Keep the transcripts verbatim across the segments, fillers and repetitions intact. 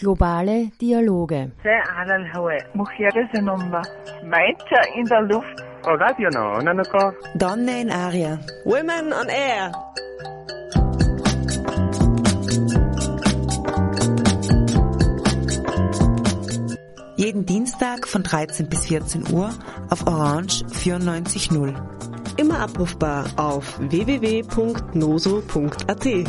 Globale Dialoge. in der Luft. Donne in Aria. Women on Air. Jeden Dienstag von dreizehn bis vierzehn Uhr auf Orange vierundneunzig null. Immer abrufbar auf w w w punkt noso punkt a t.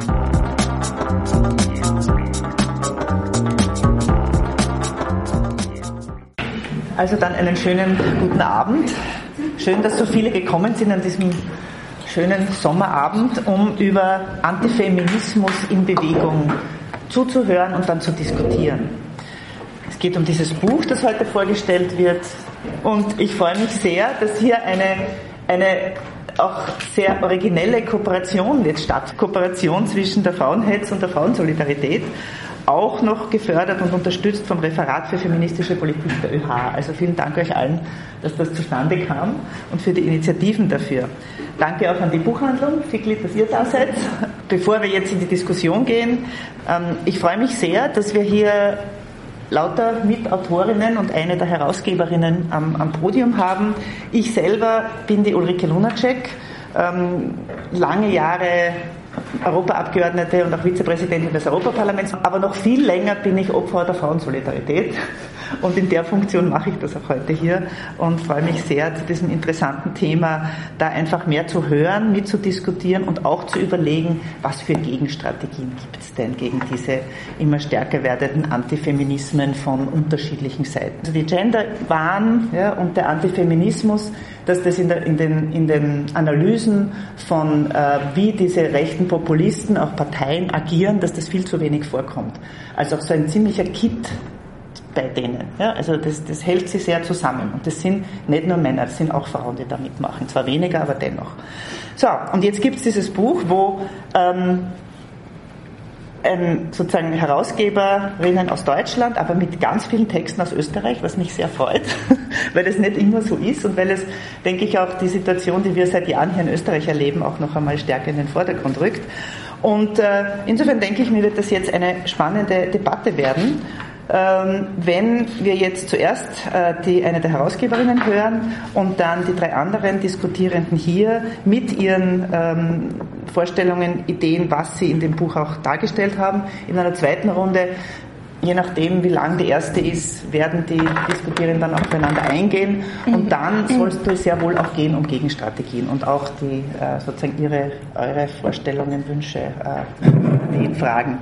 Also dann einen schönen guten Abend. Schön, dass so viele gekommen sind an diesem schönen Sommerabend, um über Antifeminismus in Bewegung zuzuhören und dann zu diskutieren. Es geht um dieses Buch, das heute vorgestellt wird, und ich freue mich sehr, dass hier eine, eine auch sehr originelle Kooperation jetzt stattfindet. Kooperation zwischen der Frauenhetz und der Frauensolidarität, auch noch gefördert und unterstützt vom Referat für feministische Politik der Ö H. Also vielen Dank euch allen, dass das zustande kam und für die Initiativen dafür. Danke auch an die Buchhandlung, Ficklit, dass ihr da seid. Bevor wir jetzt in die Diskussion gehen, ähm, ich freue mich sehr, dass wir hier lauter Mitautorinnen und eine der Herausgeberinnen am, am Podium haben. Ich selber bin die Ulrike Lunacek, ähm, lange Jahre Europaabgeordnete und auch Vizepräsidentin des Europaparlaments, aber noch viel länger bin ich Opfer der Frauensolidarität, und in der Funktion mache ich das auch heute hier und freue mich sehr, zu diesem interessanten Thema da einfach mehr zu hören, mitzudiskutieren und auch zu überlegen, was für Gegenstrategien gibt es denn gegen diese immer stärker werdenden Antifeminismen von unterschiedlichen Seiten. Also die Genderwahn, ja, und der Antifeminismus, dass das in, der, in, den, in den Analysen von äh, wie diese rechten Populisten, auch Parteien agieren, dass das viel zu wenig vorkommt. Also auch so ein ziemlicher Kit bei denen. Ja, also das, das hält sie sehr zusammen. Und das sind nicht nur Männer, das sind auch Frauen, die da mitmachen. Zwar weniger, aber dennoch. So, und jetzt gibt es dieses Buch, wo ähm, ein, sozusagen Herausgeberinnen aus Deutschland, aber mit ganz vielen Texten aus Österreich, was mich sehr freut, weil es nicht immer so ist und weil es, denke ich, auch die Situation, die wir seit Jahren hier in Österreich erleben, auch noch einmal stärker in den Vordergrund rückt. Und äh, insofern denke ich mir, wird das jetzt eine spannende Debatte werden. Ähm, wenn wir jetzt zuerst äh, die, eine der Herausgeberinnen hören und dann die drei anderen Diskutierenden hier mit ihren ähm, Vorstellungen, Ideen, was sie in dem Buch auch dargestellt haben. In einer zweiten Runde, je nachdem wie lang die erste ist, werden die Diskutierenden dann aufeinander eingehen, und dann soll es sehr wohl auch gehen um Gegenstrategien und auch die äh, sozusagen ihre, eure Vorstellungen, Wünsche, äh, Fragen.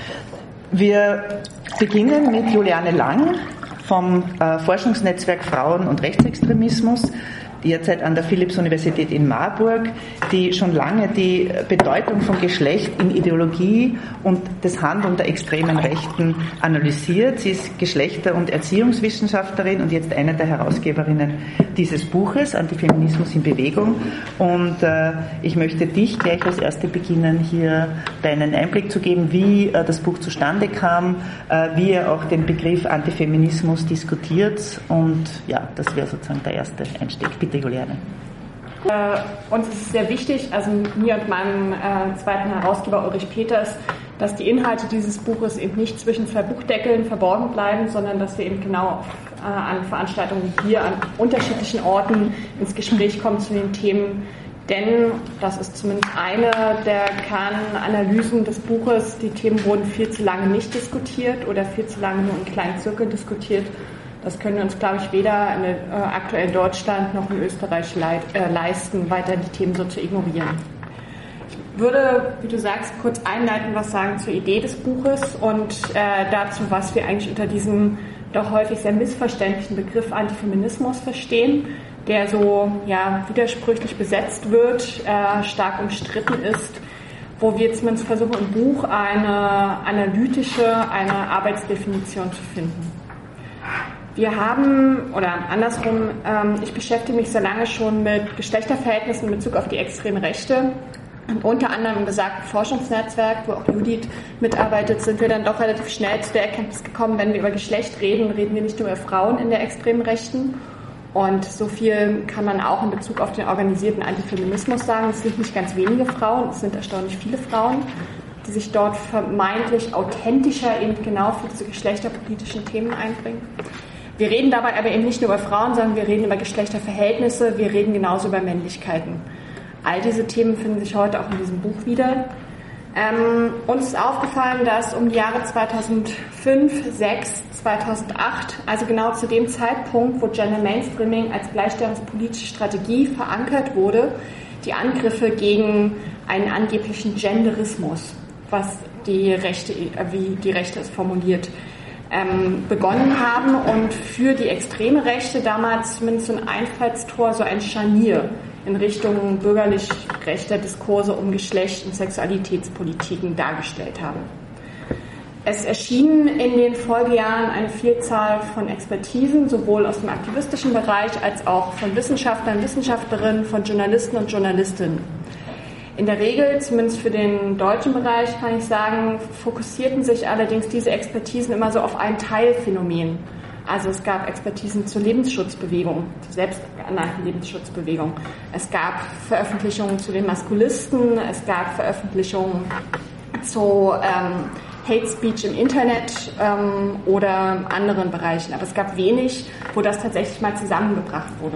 Wir beginnen mit Juliane Lang vom äh, Forschungsnetzwerk Frauen und Rechtsextremismus, derzeit an der Philipps-Universität in Marburg, die schon lange die Bedeutung von Geschlecht in Ideologie und das Handeln der extremen Rechten analysiert. Sie ist Geschlechter- und Erziehungswissenschaftlerin und jetzt eine der Herausgeberinnen dieses Buches, Antifeminismus in Bewegung. Und äh, ich möchte dich gleich als Erste beginnen, hier deinen Einblick zu geben, wie äh, das Buch zustande kam, äh, wie ihr auch den Begriff Antifeminismus diskutiert. Und ja, das wäre sozusagen der erste Einstieg. Bitte, Juliane. Äh, uns ist es sehr wichtig, also mir und meinem äh, zweiten Herausgeber Ulrich Peters, dass die Inhalte dieses Buches eben nicht zwischen zwei Buchdeckeln verborgen bleiben, sondern dass wir eben genau auf, äh, an Veranstaltungen hier an unterschiedlichen Orten ins Gespräch kommen zu den Themen. Denn, das ist zumindest eine der Kernanalysen des Buches, die Themen wurden viel zu lange nicht diskutiert oder viel zu lange nur in kleinen Zirkeln diskutiert. Das können wir uns, glaube ich, weder in, äh, aktuell in Deutschland noch in Österreich leid, äh, leisten, weiter die Themen so zu ignorieren. Ich würde, wie du sagst, kurz einleitend was sagen zur Idee des Buches und äh, dazu, was wir eigentlich unter diesem doch häufig sehr missverständlichen Begriff Antifeminismus verstehen, der so ja, widersprüchlich besetzt wird, äh, stark umstritten ist, wo wir zumindest versuchen, im Buch eine analytische, eine Arbeitsdefinition zu finden. Wir haben, oder andersrum, ähm, ich beschäftige mich sehr lange schon mit Geschlechterverhältnissen in Bezug auf die extreme Rechte. Und unter anderem im besagten Forschungsnetzwerk, wo auch Judith mitarbeitet, sind wir dann doch relativ schnell zu der Erkenntnis gekommen, wenn wir über Geschlecht reden, reden wir nicht nur über Frauen in der extremen Rechten. Und so viel kann man auch in Bezug auf den organisierten Antifeminismus sagen. Es sind nicht ganz wenige Frauen, es sind erstaunlich viele Frauen. die sich dort vermeintlich authentischer eben genau für diese geschlechterpolitischen Themen einbringen. Wir reden dabei aber eben nicht nur über Frauen, sondern wir reden über Geschlechterverhältnisse, wir reden genauso über Männlichkeiten. All diese Themen finden sich heute auch in diesem Buch wieder. Ähm, uns ist aufgefallen, dass um die Jahre zweitausendfünf, zweitausendsechs, zweitausendacht, also genau zu dem Zeitpunkt, wo Gender Mainstreaming als gleichstellungspolitische Strategie verankert wurde, die Angriffe gegen einen angeblichen Genderismus, was die Rechte, wie die Rechte es formuliert, ähm, begonnen haben und für die extreme Rechte damals zumindest so ein Einfallstor, so ein Scharnier in Richtung bürgerlich rechter Diskurse um Geschlecht und Sexualitätspolitiken dargestellt haben. Es erschienen in den Folgejahren eine Vielzahl von Expertisen, sowohl aus dem aktivistischen Bereich als auch von Wissenschaftlern, Wissenschaftlerinnen, von Journalisten und Journalistinnen. In der Regel, zumindest für den deutschen Bereich, kann ich sagen, fokussierten sich allerdings diese Expertisen immer so auf ein Teilphänomen. Also es gab Expertisen zur Lebensschutzbewegung, zur selbsternannten Lebensschutzbewegung. Es gab Veröffentlichungen zu den Maskulisten, es gab Veröffentlichungen zu ähm, Hate Speech im Internet ähm, oder anderen Bereichen. Aber es gab wenig, wo das tatsächlich mal zusammengebracht wurde.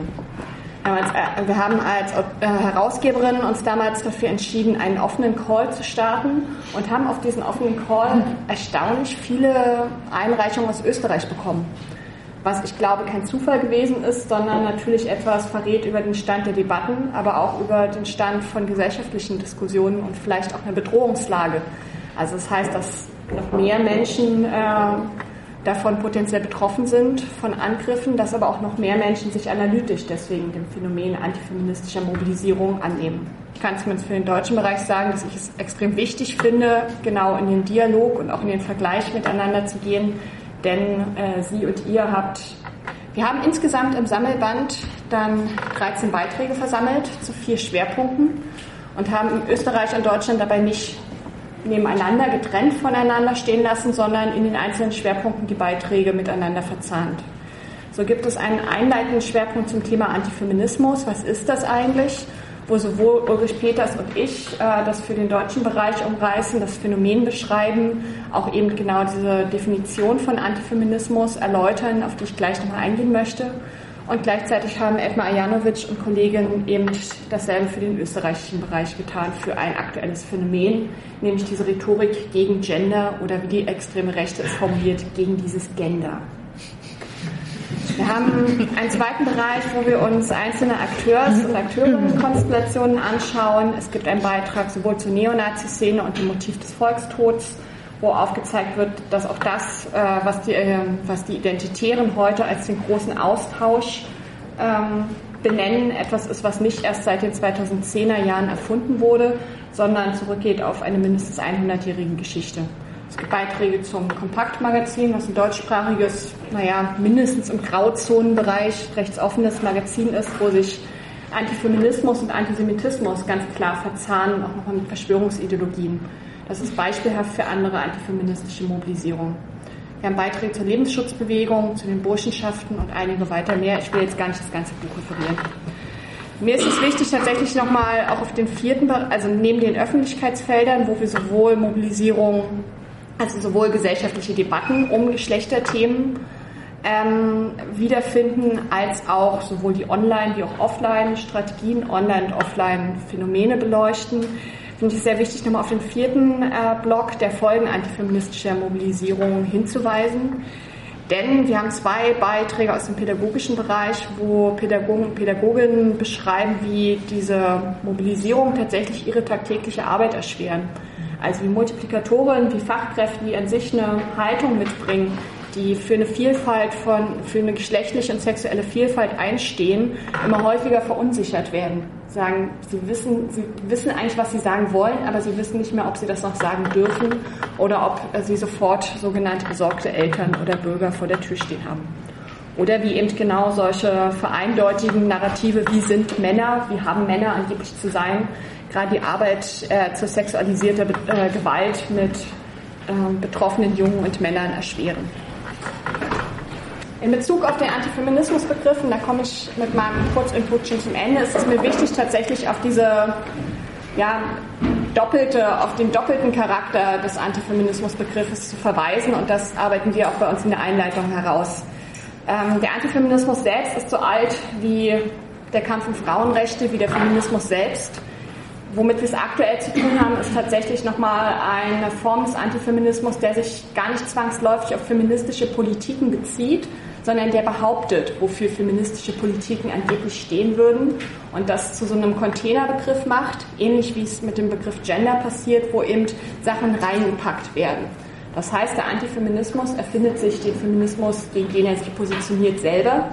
Wir haben als Herausgeberin uns damals dafür entschieden, einen offenen Call zu starten und haben auf diesen offenen Call erstaunlich viele Einreichungen aus Österreich bekommen. Was ich glaube kein Zufall gewesen ist, sondern natürlich etwas verrät über den Stand der Debatten, aber auch über den Stand von gesellschaftlichen Diskussionen und vielleicht auch einer Bedrohungslage. Also das heißt, dass noch mehr Menschen äh, davon potenziell betroffen sind, von Angriffen, dass aber auch noch mehr Menschen sich analytisch deswegen dem Phänomen antifeministischer Mobilisierung annehmen. Ich kann zumindest für den deutschen Bereich sagen, dass ich es extrem wichtig finde, genau in den Dialog und auch in den Vergleich miteinander zu gehen, denn äh, Sie und ihr habt, wir haben insgesamt im Sammelband dann dreizehn Beiträge versammelt zu vier Schwerpunkten und haben in Österreich und Deutschland dabei nicht nebeneinander, getrennt voneinander stehen lassen, sondern in den einzelnen Schwerpunkten die Beiträge miteinander verzahnt. So gibt es einen einleitenden Schwerpunkt zum Thema Antifeminismus. Was ist das eigentlich? Wo sowohl Ulrich Peters und ich äh, das für den deutschen Bereich umreißen, das Phänomen beschreiben, auch eben genau diese Definition von Antifeminismus erläutern, auf die ich gleich nochmal eingehen möchte. Und gleichzeitig haben Edma Ajanovic und Kolleginnen eben dasselbe für den österreichischen Bereich getan, für ein aktuelles Phänomen, nämlich diese Rhetorik gegen Gender oder wie die extreme Rechte es formuliert, gegen dieses Gender. Wir haben einen zweiten Bereich, wo wir uns einzelne Akteurs- und Akteurinnenkonstellationen anschauen. Es gibt einen Beitrag sowohl zur Neonazi-Szene und dem Motiv des Volkstods, wo aufgezeigt wird, dass auch das, was die, was die Identitären heute als den großen Austausch ähm, benennen, etwas ist, was nicht erst seit den zweitausendzehner Jahren erfunden wurde, sondern zurückgeht auf eine mindestens hundertjährige Geschichte. Es gibt Beiträge zum Kompaktmagazin, was ein deutschsprachiges, naja, mindestens im Grauzonenbereich rechtsoffenes Magazin ist, wo sich Antifeminismus und Antisemitismus ganz klar verzahnen, auch noch mit Verschwörungsideologien. Das ist beispielhaft für andere antifeministische Mobilisierungen. Wir haben Beiträge zur Lebensschutzbewegung, zu den Burschenschaften und einige weiter mehr. Ich will jetzt gar nicht das ganze Buch referieren. Mir ist es wichtig, tatsächlich nochmal auch auf den vierten, also neben den Öffentlichkeitsfeldern, wo wir sowohl Mobilisierung, also sowohl gesellschaftliche Debatten um Geschlechterthemen ähm, wiederfinden, als auch sowohl die Online- wie auch Offline-Strategien, Online- und Offline-Phänomene beleuchten. Finde ich sehr wichtig, nochmal auf den vierten äh, Block der Folgen antifeministischer Mobilisierung hinzuweisen. Denn wir haben zwei Beiträge aus dem pädagogischen Bereich, wo Pädagogen und Pädagoginnen beschreiben, wie diese Mobilisierung tatsächlich ihre tagtägliche Arbeit erschweren. Also wie Multiplikatoren, wie Fachkräfte, die an sich eine Haltung mitbringen, die für eine Vielfalt von, für eine geschlechtliche und sexuelle Vielfalt einstehen, immer häufiger verunsichert werden. Sagen, sie wissen, sie wissen eigentlich, was sie sagen wollen, aber sie wissen nicht mehr, ob sie das noch sagen dürfen oder ob sie sofort sogenannte besorgte Eltern oder Bürger vor der Tür stehen haben. Oder wie eben genau solche vereindeutigen Narrative, wie sind Männer, wie haben Männer angeblich zu sein, gerade die Arbeit äh, zur sexualisierter äh, Gewalt mit äh, betroffenen Jungen und Männern erschweren. In Bezug auf den Antifeminismusbegriff, und da komme ich mit meinem Kurzinput schon zum Ende, ist es mir wichtig, tatsächlich auf diese ja, doppelte, auf den doppelten Charakter des Antifeminismusbegriffes zu verweisen, und das arbeiten wir auch bei uns in der Einleitung heraus. Ähm, der Antifeminismus selbst ist so alt wie der Kampf um Frauenrechte, wie der Feminismus selbst. Womit wir es aktuell zu tun haben, ist tatsächlich nochmal eine Form des Antifeminismus, der sich gar nicht zwangsläufig auf feministische Politiken bezieht, sondern der behauptet, wofür feministische Politiken angeblich stehen würden und das zu so einem Containerbegriff macht, ähnlich wie es mit dem Begriff Gender passiert, wo eben Sachen reingepackt werden. Das heißt, der Antifeminismus erfindet sich den Feminismus, gegen den er sich positioniert, selber.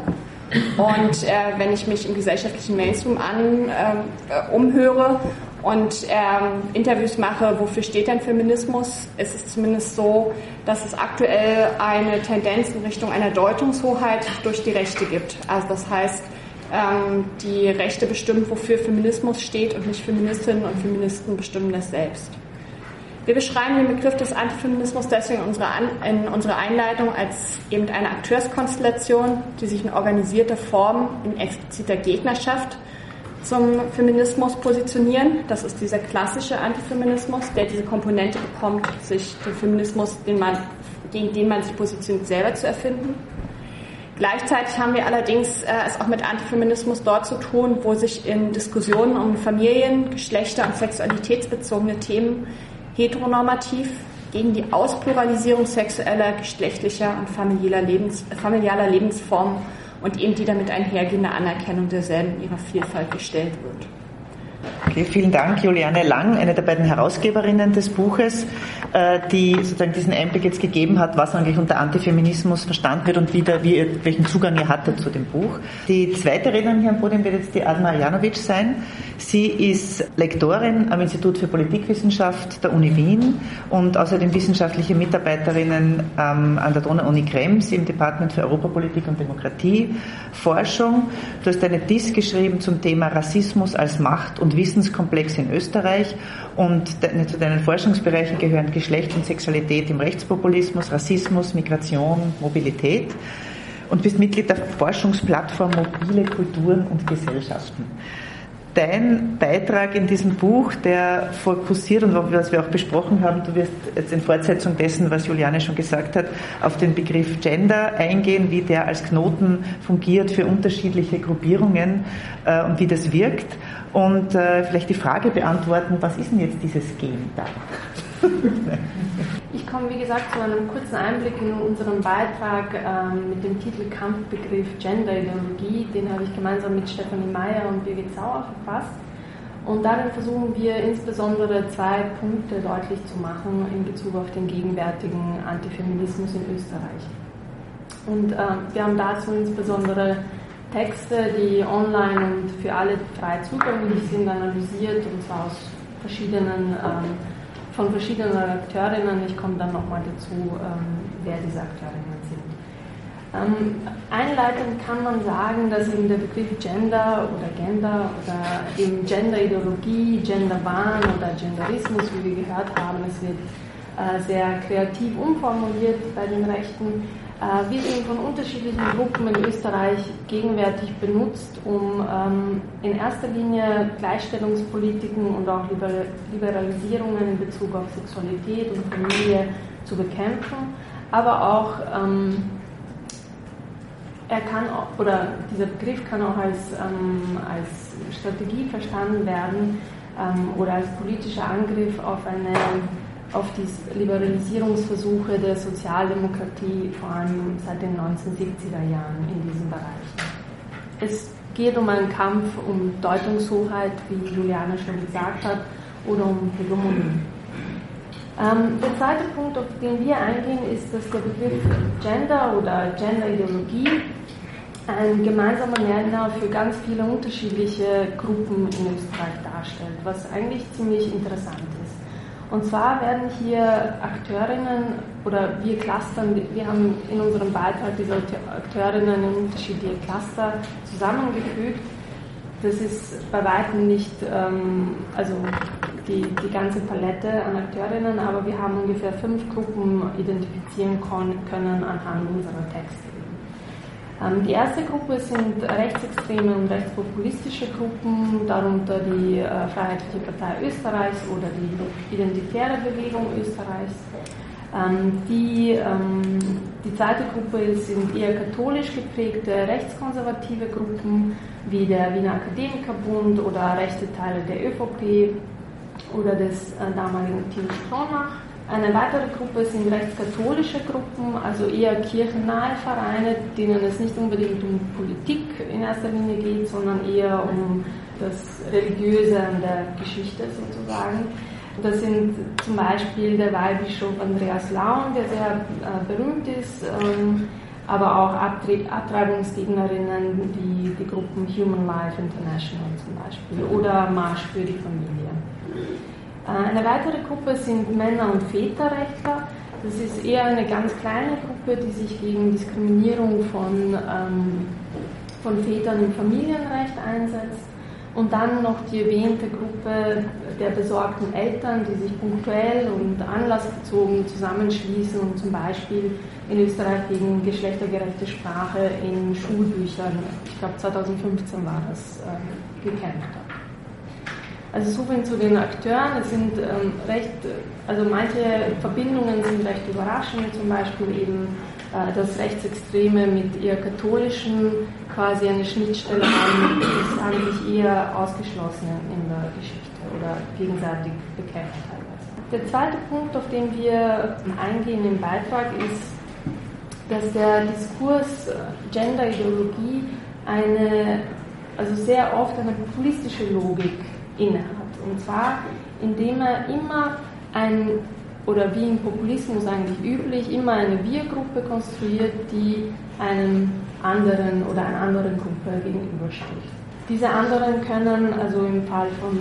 Und äh, wenn ich mich im gesellschaftlichen Mainstream an, äh, umhöre und äh, Interviews mache, wofür steht denn Feminismus, ist es zumindest so, dass es aktuell eine Tendenz in Richtung einer Deutungshoheit durch die Rechte gibt. Also das heißt, ähm, die Rechte bestimmen, wofür Feminismus steht, und nicht Feministinnen und Feministen bestimmen das selbst. Wir beschreiben den Begriff des Antifeminismus deswegen in unserer, An- in unserer Einleitung als eben eine Akteurskonstellation, die sich in organisierter Form in expliziter Gegnerschaft zum Feminismus positionieren. Das ist dieser klassische Antifeminismus, der diese Komponente bekommt, sich den Feminismus, den man, gegen den man sich positioniert, selber zu erfinden. Gleichzeitig haben wir allerdings äh, es auch mit Antifeminismus dort zu tun, wo sich in Diskussionen um Familien, Geschlechter und sexualitätsbezogene Themen heteronormativ gegen die Auspluralisierung sexueller, geschlechtlicher und familiärer, Lebens, familialer Lebensformen und eben die damit einhergehende Anerkennung derselben in ihrer Vielfalt gestellt wird. Okay, vielen Dank, Juliane Lang, eine der beiden Herausgeberinnen des Buches, die sozusagen diesen Einblick jetzt gegeben hat, was eigentlich unter Antifeminismus verstanden wird und wie der, wie ihr, welchen Zugang ihr hattet zu dem Buch. Die zweite Rednerin hier am Podium wird jetzt die Adma Janovic sein. Sie ist Lektorin am Institut für Politikwissenschaft der Uni Wien und außerdem wissenschaftliche Mitarbeiterinnen ähm, an der Donau-Uni Krems im Department für Europapolitik und Demokratieforschung. Du hast eine Diss geschrieben zum Thema Rassismus als Macht- und Wissenskomplex in Österreich, und de- zu deinen Forschungsbereichen gehören Geschlecht und Sexualität im Rechtspopulismus, Rassismus, Migration, Mobilität, und bist Mitglied der Forschungsplattform Mobile Kulturen und Gesellschaften. Dein Beitrag in diesem Buch, der fokussiert, und was wir auch besprochen haben, du wirst jetzt in Fortsetzung dessen, was Juliane schon gesagt hat, auf den Begriff Gender eingehen, wie der als Knoten fungiert für unterschiedliche Gruppierungen äh, und wie das wirkt, und äh, vielleicht die Frage beantworten, was ist denn jetzt dieses Gen da? Ich komme, wie gesagt, zu einem kurzen Einblick in unseren Beitrag ähm, mit dem Titel Kampfbegriff Genderideologie. Den habe ich gemeinsam mit Stefanie Meyer und Birgit Sauer verfasst. Und darin versuchen wir insbesondere zwei Punkte deutlich zu machen in Bezug auf den gegenwärtigen Antifeminismus in Österreich. Und ähm, wir haben dazu insbesondere Texte, die online und für alle frei zugänglich sind, analysiert, und zwar aus verschiedenen ähm, von verschiedenen Akteurinnen. Ich komme dann nochmal dazu, ähm, wer diese Akteurinnen sind. Ähm, einleitend kann man sagen, dass eben der Begriff Gender oder Gender oder eben Genderideologie, Genderwahn oder Genderismus, wie wir gehört haben, es wird äh, sehr kreativ umformuliert bei den Rechten, äh, wird eben von unterschiedlichen Gruppen in Österreich gegenwärtig benutzt, um ähm, in erster Linie Gleichstellungspolitiken und auch Liber- Liberalisierungen in Bezug auf Sexualität und Familie zu bekämpfen, aber auch ähm, er kann auch, oder dieser Begriff kann auch als, ähm, als Strategie verstanden werden ähm, oder als politischer Angriff auf eine auf die Liberalisierungsversuche der Sozialdemokratie, vor allem seit den neunzehnhundertsiebziger Jahren in diesem Bereich. Es geht um einen Kampf um Deutungshoheit, wie Juliane schon gesagt hat, oder um Hegemonie. Ähm, der zweite Punkt, auf den wir eingehen, ist, dass der Begriff Gender oder Genderideologie ein gemeinsamer Nenner für ganz viele unterschiedliche Gruppen in Österreich darstellt, was eigentlich ziemlich interessant ist. Und zwar werden hier Akteurinnen, oder wir clustern, wir haben in unserem Beitrag diese Akteurinnen in unterschiedliche Cluster zusammengefügt. Das ist bei weitem nicht ähm, also die, die ganze Palette an Akteurinnen, aber wir haben ungefähr fünf Gruppen identifizieren können anhand unserer Texte. Ähm, die erste Gruppe sind rechtsextreme und rechtspopulistische Gruppen, darunter die äh, Freiheitliche Partei Österreichs oder die Identitäre Bewegung Österreichs. Ähm, die, ähm, die zweite Gruppe sind eher katholisch geprägte rechtskonservative Gruppen wie der Wiener Akademikerbund oder rechte Teile der ÖVP oder des äh, damaligen Teams Kronach. Eine weitere Gruppe sind rechtskatholische Gruppen, also eher kirchennahe Vereine, denen es nicht unbedingt um Politik in erster Linie geht, sondern eher um das Religiöse an der Geschichte sozusagen. Das sind zum Beispiel der Weihbischof Andreas Laun, der sehr äh, berühmt ist, ähm, aber auch Abtre- Abtreibungsgegnerinnen, die, die Gruppen Human Life International zum Beispiel oder Marsch für die Familie. Äh, eine weitere Gruppe sind Männer- und Väterrechtler. Das ist eher eine ganz kleine Gruppe, die sich gegen Diskriminierung von, ähm, von Vätern im Familienrecht einsetzt. Und dann noch die erwähnte Gruppe der besorgten Eltern, die sich punktuell und anlassbezogen zusammenschließen und zum Beispiel in Österreich gegen geschlechtergerechte Sprache in Schulbüchern, ich glaube zweitausendfünfzehn war das, äh, gekämpft haben. Also so viel zu den Akteuren. Es sind ähm, recht, also manche Verbindungen sind recht überraschend, zum Beispiel eben äh, dass Rechtsextreme mit eher katholischen quasi eine Schnittstelle haben, das haben sich eher ausgeschlossen in der Geschichte oder gegenseitig bekämpft teilweise. Der zweite Punkt, auf den wir eingehen im Beitrag, ist, dass der Diskurs Genderideologie eine, also sehr oft eine populistische Logik innehat. Und zwar, indem er immer ein, oder wie im Populismus eigentlich üblich, immer eine Wir-Gruppe konstruiert, die einem anderen oder einer anderen Gruppe gegenübersteht. Diese anderen können also im Fall vom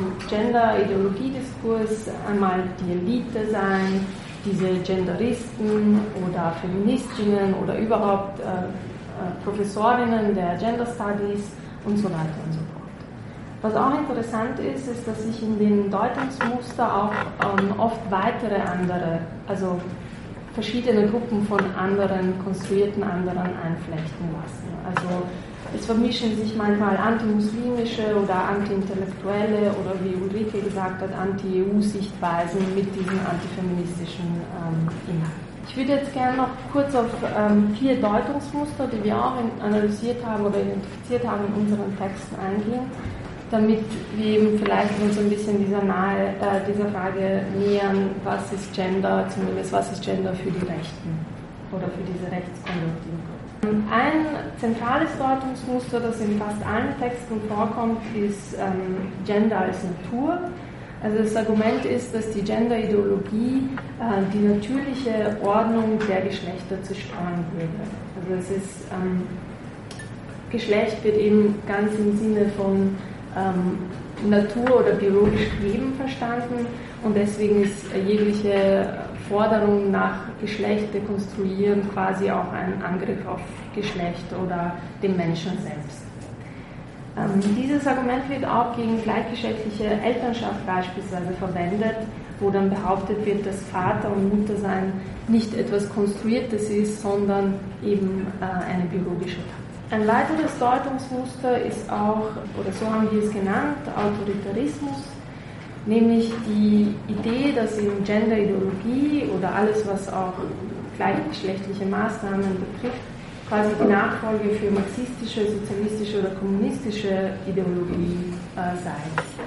Gender-Ideologie-Diskurs einmal die Elite sein, diese Genderisten oder Feministinnen oder überhaupt äh, äh, Professorinnen der Gender Studies und so weiter und so fort. Was auch interessant ist, ist, dass sich in den Deutungsmuster auch ähm, oft weitere andere, also verschiedene Gruppen von anderen, konstruierten anderen einflechten lassen. Also es vermischen sich manchmal antimuslimische oder antiintellektuelle oder wie Ulrike gesagt hat, anti-E U-Sichtweisen mit diesen antifeministischen ähm, Inhalten. Ich würde jetzt gerne noch kurz auf ähm, vier Deutungsmuster, die wir auch in, analysiert haben oder identifiziert haben in unseren Texten eingehen, damit wir eben vielleicht uns ein bisschen dieser, nahe, äh, dieser Frage nähern, was ist Gender, zumindest was ist Gender für die Rechten oder für diese rechtskonservativen Gruppen. Ein zentrales Deutungsmuster, das in fast allen Texten vorkommt, ist ähm, Gender als Natur. Also das Argument ist, dass die Gender-Ideologie äh, die natürliche Ordnung der Geschlechter zerstören würde. Also es ist, ähm, Geschlecht wird eben ganz im Sinne von ähm, Natur oder biologisch Leben verstanden und deswegen ist jegliche Forderung nach Geschlecht dekonstruieren quasi auch ein Angriff auf Geschlecht oder den Menschen selbst. Ähm, dieses Argument wird auch gegen gleichgeschlechtliche Elternschaft beispielsweise verwendet, wo dann behauptet wird, dass Vater- und Muttersein nicht etwas Konstruiertes ist, sondern eben äh, eine biologische Tatsache. Ein weiteres Deutungsmuster ist auch, oder so haben wir es genannt, Autoritarismus, nämlich die Idee, dass in Genderideologie oder alles, was auch gleichgeschlechtliche Maßnahmen betrifft, quasi die Nachfolge für marxistische, sozialistische oder kommunistische Ideologie äh, sei.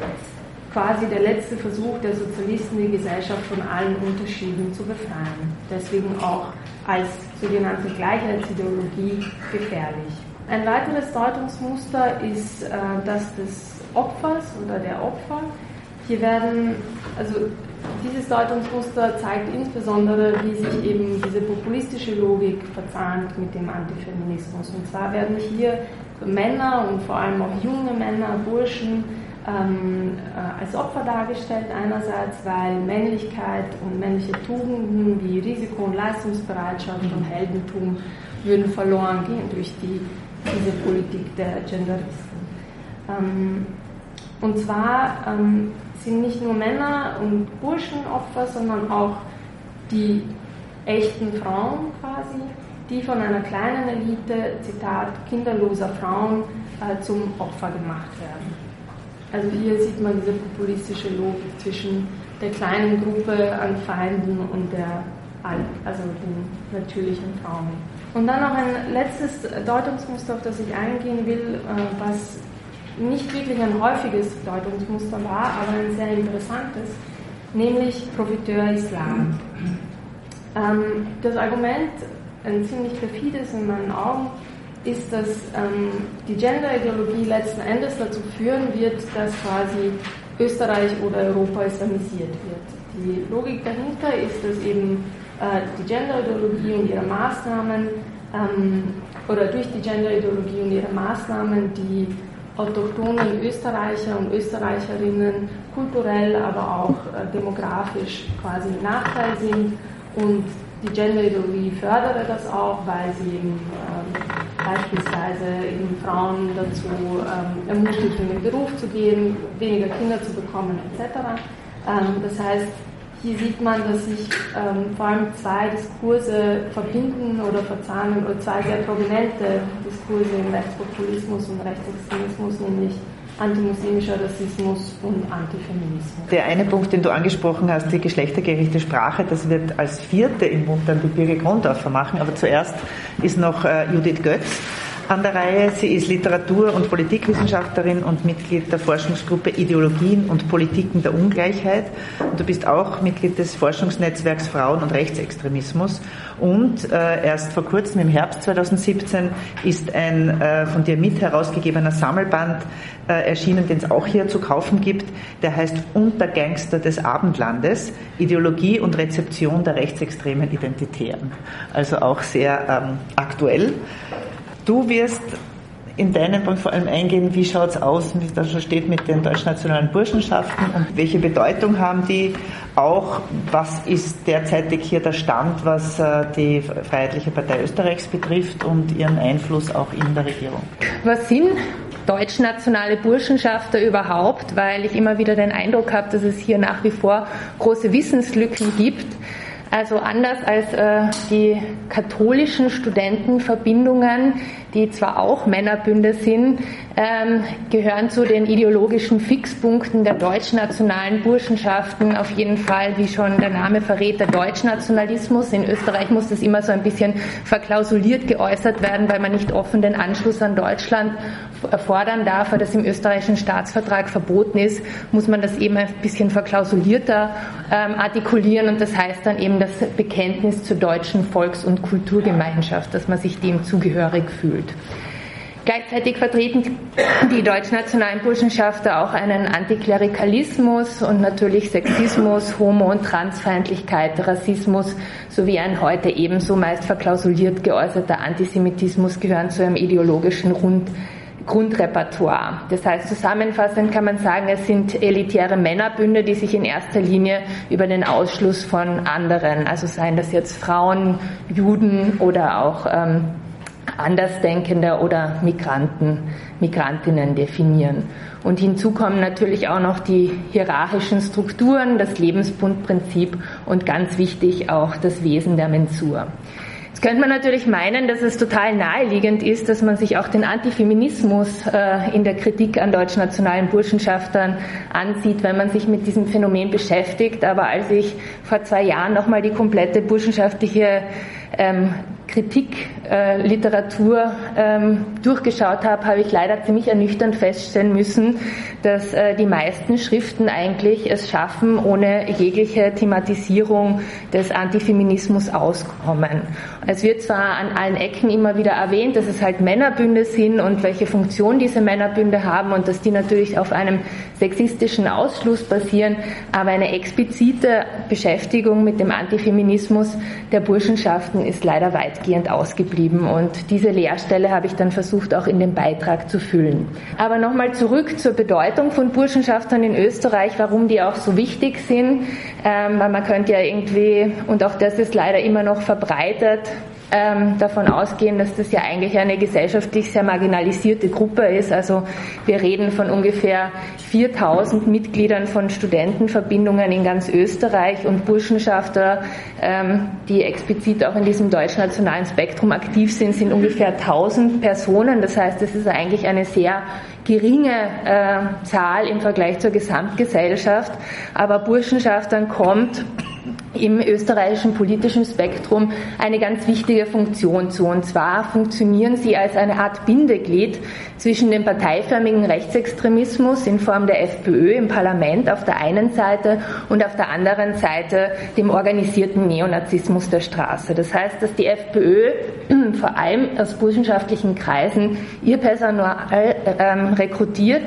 Quasi der letzte Versuch der Sozialisten, die Gesellschaft von allen Unterschieden zu befreien. Deswegen auch als sogenannte Gleichheitsideologie gefährlich. Ein weiteres Deutungsmuster ist äh, das des Opfers oder der Opfer. Hier werden, also dieses Deutungsmuster zeigt insbesondere, wie sich eben diese populistische Logik verzahnt mit dem Antifeminismus. Und zwar werden hier Männer und vor allem auch junge Männer, Burschen, ähm, äh, als Opfer dargestellt einerseits, weil Männlichkeit und männliche Tugenden wie Risiko- und Leistungsbereitschaft und Heldentum würden verloren gehen durch die, diese Politik der Genderisten. Ähm, und zwar ähm, sind nicht nur Männer und Burschen Opfer, sondern auch die echten Frauen quasi, die von einer kleinen Elite, Zitat, kinderloser Frauen, äh, zum Opfer gemacht werden. Also hier sieht man diese populistische Logik zwischen der kleinen Gruppe an Feinden und der, also den natürlichen Frauen. Und dann noch ein letztes Deutungsmuster, auf das ich eingehen will, was nicht wirklich ein häufiges Deutungsmuster war, aber ein sehr interessantes, nämlich Profiteur Islam. Das Argument, ein ziemlich perfides in meinen Augen, ist, dass ähm, die Gender-Ideologie letzten Endes dazu führen wird, dass quasi Österreich oder Europa islamisiert wird. Die Logik dahinter ist, dass eben äh, die Gender-Ideologie und ihre Maßnahmen ähm, oder durch die Gender-Ideologie und ihre Maßnahmen die autochthonen Österreicher und Österreicherinnen kulturell, aber auch äh, demografisch quasi im Nachteil sind, und die Gender-Ideologie fördere das auch, weil sie eben ähm, beispielsweise eben Frauen dazu ähm, ermutigt, in den Beruf zu gehen, weniger Kinder zu bekommen et cetera. Ähm, das heißt, hier sieht man, dass sich ähm, vor allem zwei Diskurse verbinden oder verzahnen, oder zwei sehr prominente Diskurse im Rechtspopulismus und Rechtsextremismus, nämlich antimuslimischer Rassismus und Antifeminismus. Der eine Punkt, den du angesprochen hast, die geschlechtergerechte Sprache, das wird als vierte im Bund dann die Birgit Grondorfer machen, aber zuerst ist noch äh, Judith Götz an der Reihe. Sie ist Literatur- und Politikwissenschaftlerin und Mitglied der Forschungsgruppe Ideologien und Politiken der Ungleichheit. Und du bist auch Mitglied des Forschungsnetzwerks Frauen- und Rechtsextremismus. Und äh, erst vor kurzem, im Herbst zweitausendsiebzehn, ist ein äh, von dir mit herausgegebener Sammelband äh, erschienen, den es auch hier zu kaufen gibt. Der heißt Untergangster des Abendlandes, Ideologie und Rezeption der rechtsextremen Identitären. Also auch sehr ähm, aktuell. Du wirst in deinem Punkt vor allem eingehen, wie schaut es aus, wie es da schon steht mit den deutschnationalen Burschenschaften und welche Bedeutung haben die, auch was ist derzeitig hier der Stand, was äh, die Freiheitliche Partei Österreichs betrifft und ihren Einfluss auch in der Regierung. Was sind deutschnationale Burschenschafter überhaupt? Weil ich immer wieder den Eindruck habe, dass es hier nach wie vor große Wissenslücken gibt. Also anders als äh, die katholischen Studentenverbindungen, die zwar auch Männerbünde sind, ähm, gehören zu den ideologischen Fixpunkten der deutschnationalen Burschenschaften auf jeden Fall, wie schon der Name verrät, der Deutschnationalismus. In Österreich muss das immer so ein bisschen verklausuliert geäußert werden, weil man nicht offen den Anschluss an Deutschland fordern darf, weil das im österreichischen Staatsvertrag verboten ist, muss man das eben ein bisschen verklausulierter ähm, artikulieren, und das heißt dann eben das Bekenntnis zur deutschen Volks- und Kulturgemeinschaft, dass man sich dem zugehörig fühlt. Gleichzeitig vertreten die deutschnationalen Burschenschafter auch einen Antiklerikalismus und natürlich Sexismus, Homo- und Transfeindlichkeit, Rassismus sowie ein heute ebenso meist verklausuliert geäußerter Antisemitismus gehören zu einem ideologischen Rund Grundrepertoire. Das heißt, zusammenfassend kann man sagen, es sind elitäre Männerbünde, die sich in erster Linie über den Ausschluss von anderen, also seien das jetzt Frauen, Juden oder auch ähm, Andersdenkende oder Migranten, Migrantinnen definieren. Und hinzu kommen natürlich auch noch die hierarchischen Strukturen, das Lebensbundprinzip und ganz wichtig auch das Wesen der Mensur. Jetzt könnte man natürlich meinen, dass es total naheliegend ist, dass man sich auch den Antifeminismus äh, in der Kritik an deutschnationalen Burschenschaftern ansieht, wenn man sich mit diesem Phänomen beschäftigt. Aber als ich vor zwei Jahren nochmal die komplette burschenschaftliche ähm, Kritikliteratur äh, ähm, durchgeschaut habe, habe ich leider ziemlich ernüchternd feststellen müssen, dass äh, die meisten Schriften eigentlich es schaffen, ohne jegliche Thematisierung des Antifeminismus auskommen. Es wird zwar an allen Ecken immer wieder erwähnt, dass es halt Männerbünde sind und welche Funktion diese Männerbünde haben und dass die natürlich auf einem sexistischen Ausschluss basieren, aber eine explizite Beschäftigung mit dem Antifeminismus der Burschenschaften ist leider weitgehend ausgeblieben, und diese Leerstelle habe ich dann versucht auch in dem Beitrag zu füllen. Aber nochmal zurück zur Bedeutung von Burschenschaftern in Österreich, warum die auch so wichtig sind, ähm, weil man könnte ja irgendwie, und auch das ist leider immer noch verbreitet, ähm, davon ausgehen, dass das ja eigentlich eine gesellschaftlich sehr marginalisierte Gruppe ist. Also wir reden von ungefähr viertausend Mitgliedern von Studentenverbindungen in ganz Österreich und Burschenschafter, ähm, die explizit auch in diesem deutschnationalen Spektrum aktiv sind, sind ungefähr tausend Personen. Das heißt, es ist eigentlich eine sehr geringe äh, Zahl im Vergleich zur Gesamtgesellschaft. Aber Burschenschaftern kommt im österreichischen politischen Spektrum eine ganz wichtige Funktion zu. Und zwar funktionieren sie als eine Art Bindeglied zwischen dem parteiförmigen Rechtsextremismus in Form der FPÖ im Parlament auf der einen Seite und auf der anderen Seite dem organisierten Neonazismus der Straße. Das heißt, dass die FPÖ vor allem aus burschenschaftlichen Kreisen ihr Personal ähm, rekrutiert.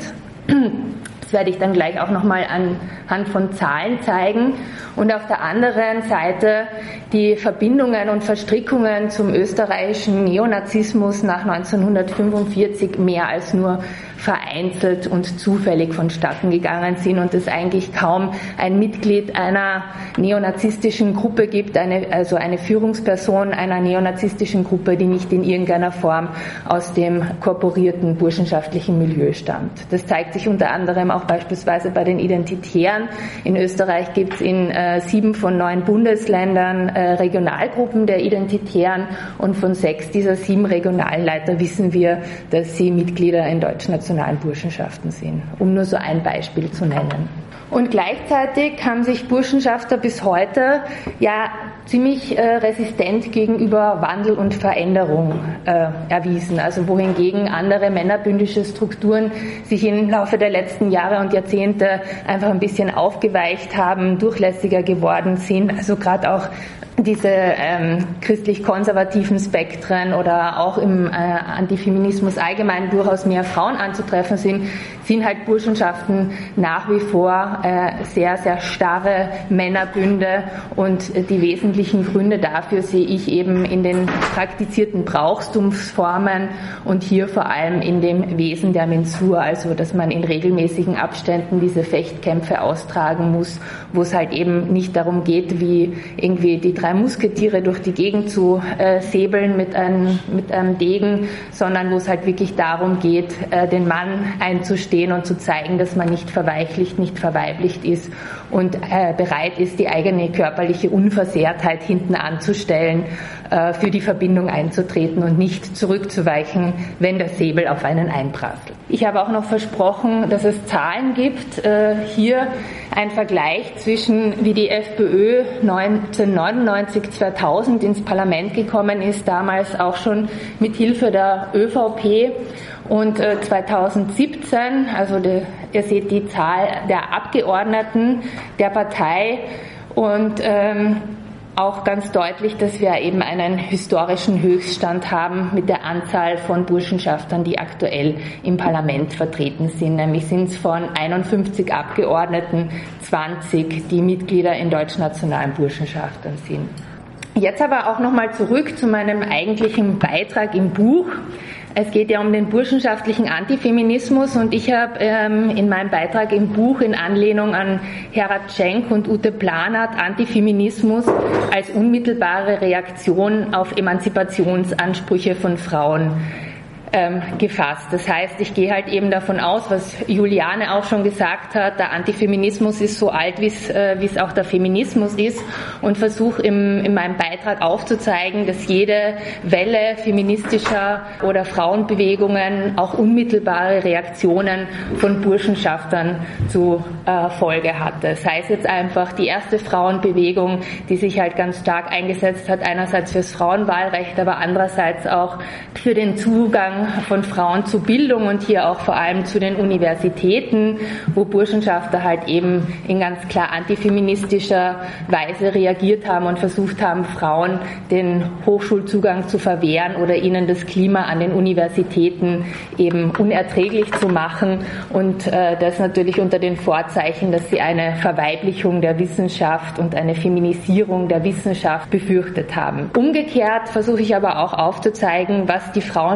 Das werde ich dann gleich auch nochmal anhand von Zahlen zeigen. Und auf der anderen Seite die Verbindungen und Verstrickungen zum österreichischen Neonazismus nach neunzehnhundertfünfundvierzig mehr als nur vereinzelt und zufällig vonstatten gegangen sind und es eigentlich kaum ein Mitglied einer neonazistischen Gruppe gibt, eine, also eine Führungsperson einer neonazistischen Gruppe, die nicht in irgendeiner Form aus dem korporierten burschenschaftlichen Milieu stammt. Das zeigt sich unter anderem auch beispielsweise bei den Identitären. In Österreich gibt es in äh, sieben von neun Bundesländern äh, Regionalgruppen der Identitären und von sechs dieser sieben Regionalleiter wissen wir, dass sie Mitglieder in deutschnationalen Burschenschaften sind, um nur so ein Beispiel zu nennen. Und gleichzeitig haben sich Burschenschafter bis heute ja ziemlich äh, resistent gegenüber Wandel und Veränderung äh, erwiesen. Also wohingegen andere männerbündische Strukturen sich im Laufe der letzten Jahre und Jahrzehnte einfach ein bisschen aufgeweicht haben, durchlässiger geworden sind. Also gerade auch diese ähm, christlich-konservativen Spektren oder auch im äh, Antifeminismus allgemein durchaus mehr Frauen anzutreffen sind, sind halt Burschenschaften nach wie vor äh, sehr, sehr starre Männerbünde und äh, die wesentlichen Gründe dafür sehe ich eben in den praktizierten Brauchtumsformen und hier vor allem in dem Wesen der Mensur, also dass man in regelmäßigen Abständen diese Fechtkämpfe austragen muss, wo es halt eben nicht darum geht, wie irgendwie die drei Musketiere durch die Gegend zu äh, säbeln mit einem, mit einem Degen, sondern wo es halt wirklich darum geht, äh, den Mann einzustehen und zu zeigen, dass man nicht verweichlicht, nicht verweiblicht ist und äh, bereit ist, die eigene körperliche Unversehrtheit hinten anzustellen, äh, für die Verbindung einzutreten und nicht zurückzuweichen, wenn der Säbel auf einen einprasselt. Ich habe auch noch versprochen, dass es Zahlen gibt. Äh, hier ein Vergleich zwischen, wie die FPÖ neunzehnhundertneunundneunzig zweitausend ins Parlament gekommen ist, damals auch schon mit Hilfe der ÖVP. Und äh, zweitausendsiebzehn, also die, ihr seht die Zahl der Abgeordneten der Partei und ähm, auch ganz deutlich, dass wir eben einen historischen Höchststand haben mit der Anzahl von Burschenschaftern, die aktuell im Parlament vertreten sind. Nämlich sind es von einundfünfzig Abgeordneten zwanzig, die Mitglieder in deutschnationalen Burschenschaftern sind. Jetzt aber auch nochmal zurück zu meinem eigentlichen Beitrag im Buch. Es geht ja um den burschenschaftlichen Antifeminismus und ich habe ähm, in meinem Beitrag im Buch in Anlehnung an Herat Schenk und Ute Planert Antifeminismus als unmittelbare Reaktion auf Emanzipationsansprüche von Frauen ähm, gefasst. Das heißt, ich gehe halt eben davon aus, was Juliane auch schon gesagt hat, der Antifeminismus ist so alt, wie es äh, wie es auch der Feminismus ist und versuche im, in meinem Beitrag aufzuzeigen, dass jede Welle feministischer oder Frauenbewegungen auch unmittelbare Reaktionen von Burschenschaftern zu äh, Folge hatte. Sei es jetzt einfach die erste Frauenbewegung, die sich halt ganz stark eingesetzt hat, einerseits fürs Frauenwahlrecht, aber andererseits auch für den Zugang von Frauen zu Bildung und hier auch vor allem zu den Universitäten, wo Burschenschafter halt eben in ganz klar antifeministischer Weise reagiert haben und versucht haben, Frauen den Hochschulzugang zu verwehren oder ihnen das Klima an den Universitäten eben unerträglich zu machen und äh, das natürlich unter den Vorzeichen, dass sie eine Verweiblichung der Wissenschaft und eine Feminisierung der Wissenschaft befürchtet haben. Umgekehrt versuche ich aber auch aufzuzeigen, was die Frauenbewegung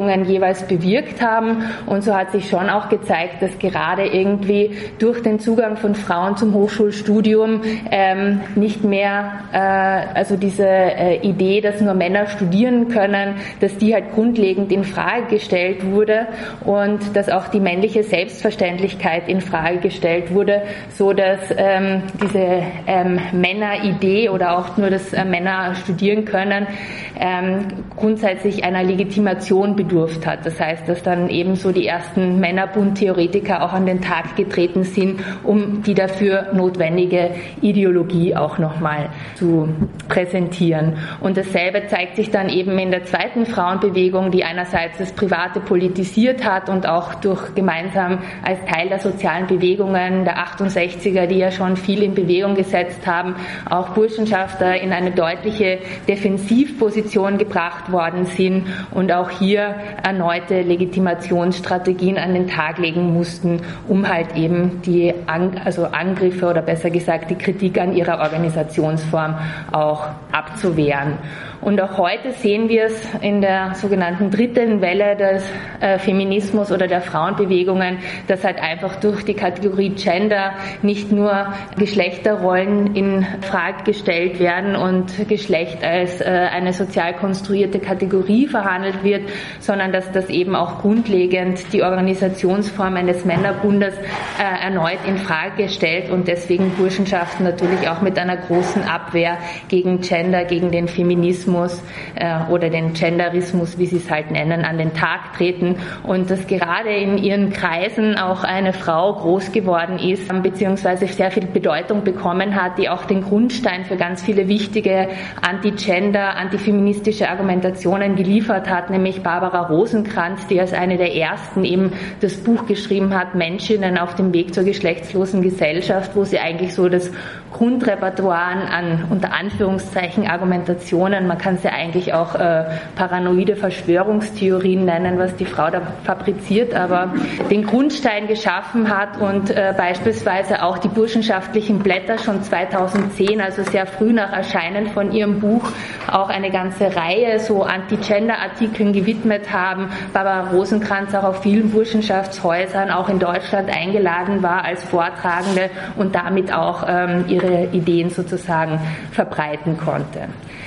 Bewegungen jeweils bewirkt haben. Und so hat sich schon auch gezeigt, dass gerade irgendwie durch den Zugang von Frauen zum Hochschulstudium ähm, nicht mehr, äh, also diese äh, Idee, dass nur Männer studieren können, dass die halt grundlegend in Frage gestellt wurde und dass auch die männliche Selbstverständlichkeit in Frage gestellt wurde, so dass ähm, diese ähm, Männeridee oder auch nur, dass äh, Männer studieren können, ähm, grundsätzlich einer Legitimation bedurft hat. Das heißt, dass dann eben so die ersten Männerbund-Theoretiker auch an den Tag getreten sind, um die dafür notwendige Ideologie auch nochmal zu präsentieren. Und dasselbe zeigt sich dann eben in der zweiten Frauenbewegung, die einerseits das Private politisiert hat und auch durch gemeinsam als Teil der sozialen Bewegungen der achtundsechziger, die ja schon viel in Bewegung gesetzt haben, auch Burschenschafter in eine deutliche Defensivposition gebracht worden sind und auch hier erneute Legitimationsstrategien an den Tag legen mussten, um halt eben die An- also Angriffe oder besser gesagt die Kritik an ihrer Organisationsform auch abzuwehren. Und auch heute sehen wir es in der sogenannten dritten Welle des äh, Feminismus oder der Frauenbewegungen, dass halt einfach durch die Kategorie Gender nicht nur Geschlechterrollen in Frage gestellt werden und Geschlecht als äh, eine sozial konstruierte Kategorie verhandelt wird, sondern dass das eben auch grundlegend die Organisationsform eines Männerbundes äh, erneut in Frage gestellt und deswegen Burschenschaften natürlich auch mit einer großen Abwehr gegen Gender, gegen den Feminismus äh, oder den Genderismus, wie sie es halt nennen, an den Tag treten und dass gerade in ihren Kreisen auch eine Frau groß geworden ist, beziehungsweise sehr viel Bedeutung bekommen hat, die auch den Grundstein für ganz viele wichtige Anti-Gender, antifeministische Argumentationen geliefert hat, nämlich Barbara Rosenkranz, die als eine der ersten eben das Buch geschrieben hat, Menschinnen auf dem Weg zur geschlechtslosen Gesellschaft, wo sie eigentlich so das Grundrepertoire an, unter Anführungszeichen, Argumentationen, man kann es ja eigentlich auch äh, paranoide Verschwörungstheorien nennen, was die Frau da fabriziert, aber den Grundstein geschaffen hat und äh, beispielsweise auch die burschenschaftlichen Blätter schon zweitausendzehn, also sehr früh nach Erscheinen von ihrem Buch, auch eine ganze Reihe so Anti-Gender-Artikeln gewidmet haben. Barbara Rosenkranz auch auf vielen Burschenschaftshäusern, auch in Deutschland eingeladen war als Vortragende und damit auch ähm, ihre Ideen sozusagen verbreiten konnte.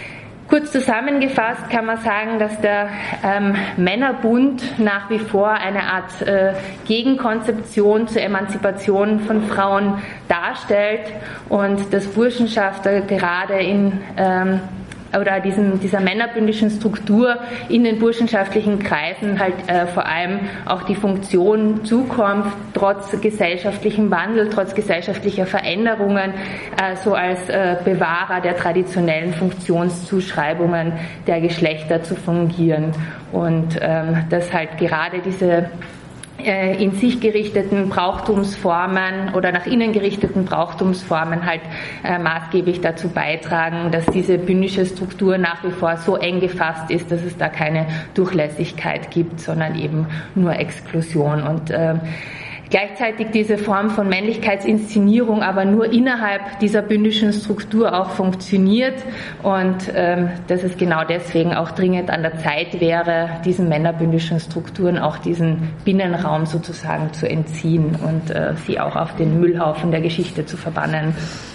Kurz zusammengefasst kann man sagen, dass der ähm, Männerbund nach wie vor eine Art äh, Gegenkonzeption zur Emanzipation von Frauen darstellt und dass Burschenschafter gerade in ähm, oder diesen, dieser männerbündischen Struktur in den burschenschaftlichen Kreisen halt äh, vor allem auch die Funktion zukommt, trotz gesellschaftlichem Wandel, trotz gesellschaftlicher Veränderungen, äh, so als äh, Bewahrer der traditionellen Funktionszuschreibungen der Geschlechter zu fungieren. Und ähm, dass halt gerade diese in sich gerichteten Brauchtumsformen oder nach innen gerichteten Brauchtumsformen halt äh, maßgeblich dazu beitragen, dass diese bündische Struktur nach wie vor so eng gefasst ist, dass es da keine Durchlässigkeit gibt, sondern eben nur Exklusion. Und äh, gleichzeitig diese Form von Männlichkeitsinszenierung aber nur innerhalb dieser bündischen Struktur auch funktioniert und ähm, dass es genau deswegen auch dringend an der Zeit wäre, diesen männerbündischen Strukturen auch diesen Binnenraum sozusagen zu entziehen und äh, sie auch auf den Müllhaufen der Geschichte zu verbannen.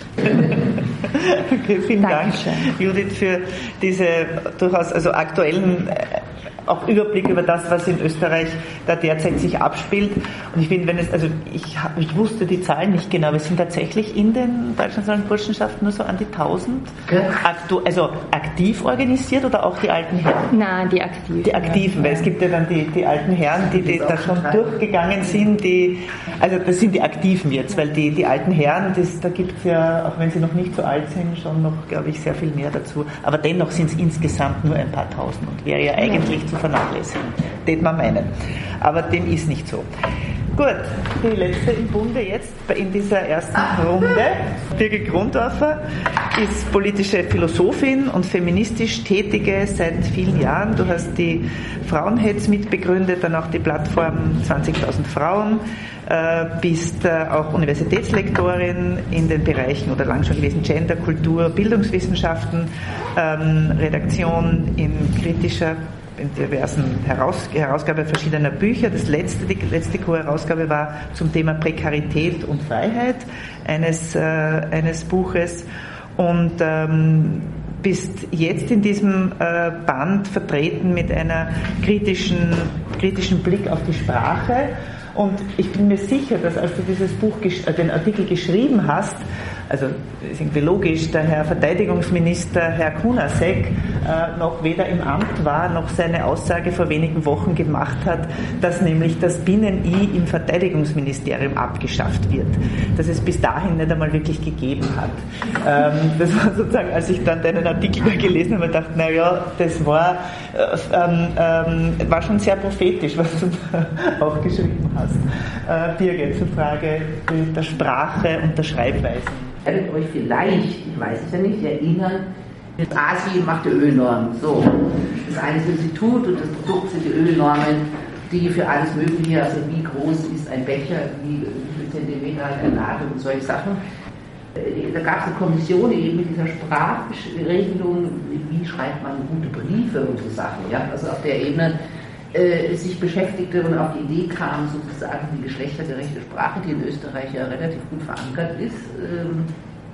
Okay, vielen Dankeschön. Dank, Judith, für diese durchaus also aktuellen auch Überblick über das, was in Österreich da derzeit sich abspielt. Und ich finde, wenn es, also ich, ich wusste die Zahlen nicht genau, aber es sind tatsächlich in den deutschnationalen Burschenschaften nur so an die tausend, aktu, also aktiv organisiert oder auch die alten Herren? Nein, die Aktiven. Die Aktiven, ja. Weil es gibt ja dann die, die alten Herren, die, die da schon durchgegangen sind, die, also das sind die Aktiven jetzt, weil die, die alten Herren, das, da gibt es ja, auch wenn sie noch nicht so alt sind, schon noch, glaube ich, sehr viel mehr dazu. Aber dennoch sind es insgesamt nur ein paar tausend und wäre ja eigentlich zu vernachlässigen, das man meinen. Aber dem ist nicht so. Gut, die letzte im Bunde jetzt in dieser ersten Runde. Birgit Grundorfer ist politische Philosophin und feministisch Tätige seit vielen Jahren. Du hast die Frauenhetz mitbegründet, dann auch die Plattform zwanzigtausend Frauen, äh, bist äh, auch Universitätslektorin in den Bereichen oder lang schon gewesen Gender, Kultur, Bildungswissenschaften, ähm, Redaktion in kritischer in diversen Heraus, Herausgabe verschiedener Bücher. Das letzte, die letzte Co-Herausgabe war zum Thema Prekarität und Freiheit eines, äh, eines Buches. Und ähm, bist jetzt in diesem äh, Band vertreten mit einer kritischen, kritischen Blick auf die Sprache. Und ich bin mir sicher, dass als du dieses Buch, äh, den Artikel geschrieben hast, also ist irgendwie logisch, der Herr Verteidigungsminister, Herr Kunasek, äh, noch weder im Amt war, noch seine Aussage vor wenigen Wochen gemacht hat, dass nämlich das Binnen-I im Verteidigungsministerium abgeschafft wird. Dass es bis dahin nicht einmal wirklich gegeben hat. Ähm, das war sozusagen, als ich dann deinen Artikel da gelesen habe, dachte, naja, das war, äh, ähm, war schon sehr prophetisch, was du da auch geschrieben hast. Äh, Birgit, zur Frage der Sprache und der Schreibweisen. Ihr werdet euch vielleicht, ich weiß es ja nicht, erinnern, das ASI macht die Ölnormen. So, das eine ist das Institut und das Produkt sind die Ölnormen, die für alles Mögliche, also wie groß ist ein Becher, wie viele Zentimeter hat eine Nadel und solche Sachen. Da gab es eine Kommission, die eben mit dieser Sprachregelung, wie schreibt man gute Briefe und so Sachen, ja, also auf der Ebene äh, sich beschäftigte und auf die Idee kam, sozusagen die geschlechtergerechte Sprache, die in Österreich ja relativ gut verankert ist, ähm,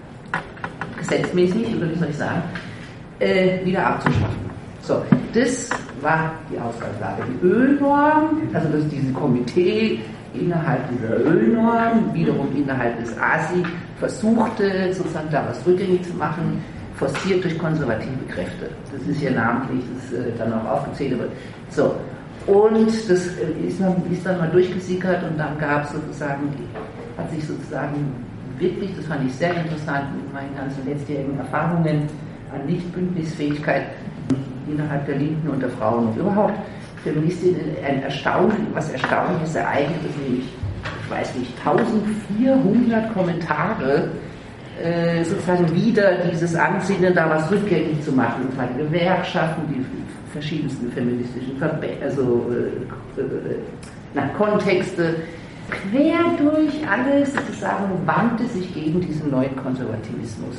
gesetzmäßig, oder wie soll ich sagen, äh, wieder abzuschaffen. So, das war die Ausgangslage. Die Ölnorm, also das ist dieses Komitee innerhalb dieser Ölnorm, wiederum innerhalb des ASI, versuchte sozusagen da was rückgängig zu machen, forciert durch konservative Kräfte. Das ist hier namentlich, das äh, dann auch aufgezählt wird. So, und das äh, ist, dann, ist dann mal durchgesickert und dann gab es sozusagen, hat sich sozusagen wirklich, das fand ich sehr interessant mit meinen ganzen letztjährigen Erfahrungen an Nichtbündnisfähigkeit innerhalb der Linken und der Frauen und überhaupt Feministinnen ein erstaunlich, was Erstaunliches ereignet ist, nämlich, ich weiß nicht, eintausendvierhundert Kommentare äh, sozusagen wieder dieses Ansinnen, da was rückgängig zu machen, und zwar die Gewerkschaften, die verschiedensten feministischen Verbe also äh, äh, na, Kontexte, quer durch alles sozusagen wandte sich gegen diesen neuen Konservativismus.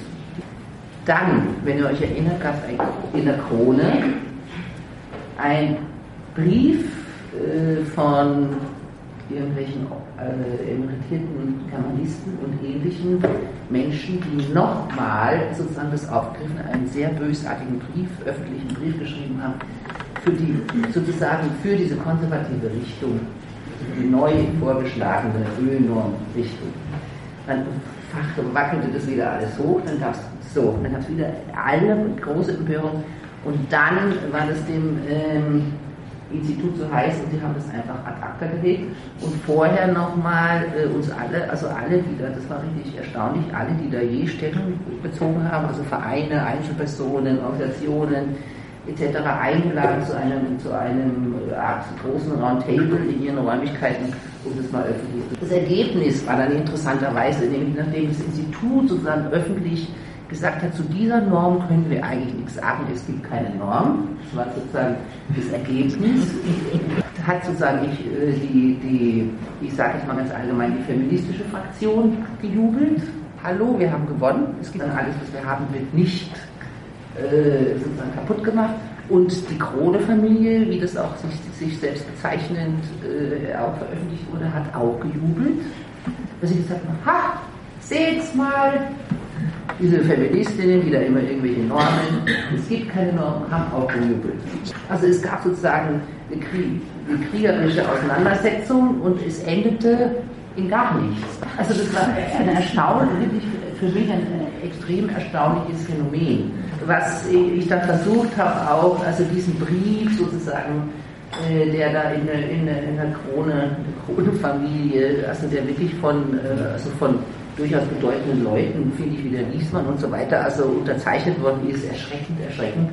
Dann, wenn ihr euch erinnert, gab es in der Krone ein Brief äh, von irgendwelchen äh, emeritierten Germanisten und ähnlichen Menschen, die nochmal sozusagen das aufgriffen, einen sehr bösartigen Brief, öffentlichen Brief geschrieben haben, für die, sozusagen für diese konservative Richtung, die neu vorgeschlagene Ölnorm-Richtung. Dann fachte, wackelte das wieder alles hoch, dann gab es so, dann gab es wieder alle große Empörung und dann war das dem ähm, Institut so heiß und die haben das einfach ad acta gelegt und vorher nochmal äh, uns alle, also alle, die da, das war richtig erstaunlich, alle, die da je Stellung bezogen haben, also Vereine, Einzelpersonen, Organisationen et cetera eingeladen zu einem, zu einem Art großen Roundtable in ihren Räumlichkeiten, um das mal öffentlich zu. Das Ergebnis war dann interessanterweise, nämlich nachdem das Institut sozusagen öffentlich gesagt hat, zu dieser Norm können wir eigentlich nichts sagen, es gibt keine Norm. Das war sozusagen das Ergebnis. Da hat sozusagen ich, die, die, ich sage jetzt mal ganz allgemein, die feministische Fraktion gejubelt. Hallo, wir haben gewonnen. Es gibt dann alles, was wir haben, wird nicht äh, sozusagen kaputt gemacht. Und die Krone-Familie, wie das auch sich, sich selbst bezeichnend äh, auch veröffentlicht wurde, hat auch gejubelt. Dass sie gesagt haben, ha, seht's mal, diese Feministinnen, die da immer irgendwelche Normen, es gibt keine Normen, haben auch gejubelt. Also es gab sozusagen eine, Krieg, eine kriegerische Auseinandersetzung und es endete in gar nichts. Also das war ein erstaunlich, wirklich für mich ein, ein extrem erstaunliches Phänomen. Was ich dann versucht habe auch, also diesen Brief sozusagen, äh, der da in der, in der, in der Krone, Krone-Familie, also der wirklich von, äh, also von durchaus bedeutenden Leuten, finde ich, wie der Wiesmann und so weiter, also unterzeichnet worden ist, erschreckend, erschreckend,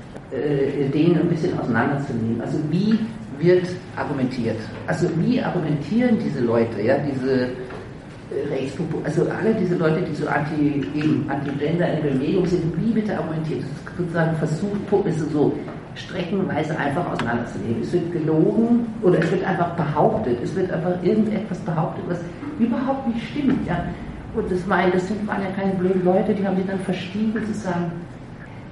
äh, den ein bisschen auseinanderzunehmen. Also wie wird argumentiert? Also wie argumentieren diese Leute, ja, diese äh, Rechtspopul, also alle diese Leute, die so anti, eben, anti-Gender in Bewegung sind, wie wird da argumentiert? Das ist sozusagen versucht, also so streckenweise einfach auseinanderzunehmen. Es wird gelogen oder es wird einfach behauptet, es wird einfach irgendetwas behauptet, was überhaupt nicht stimmt, ja. Und das, mein, das sind, waren ja keine blöden Leute, die haben sich dann verstiegen zu sagen,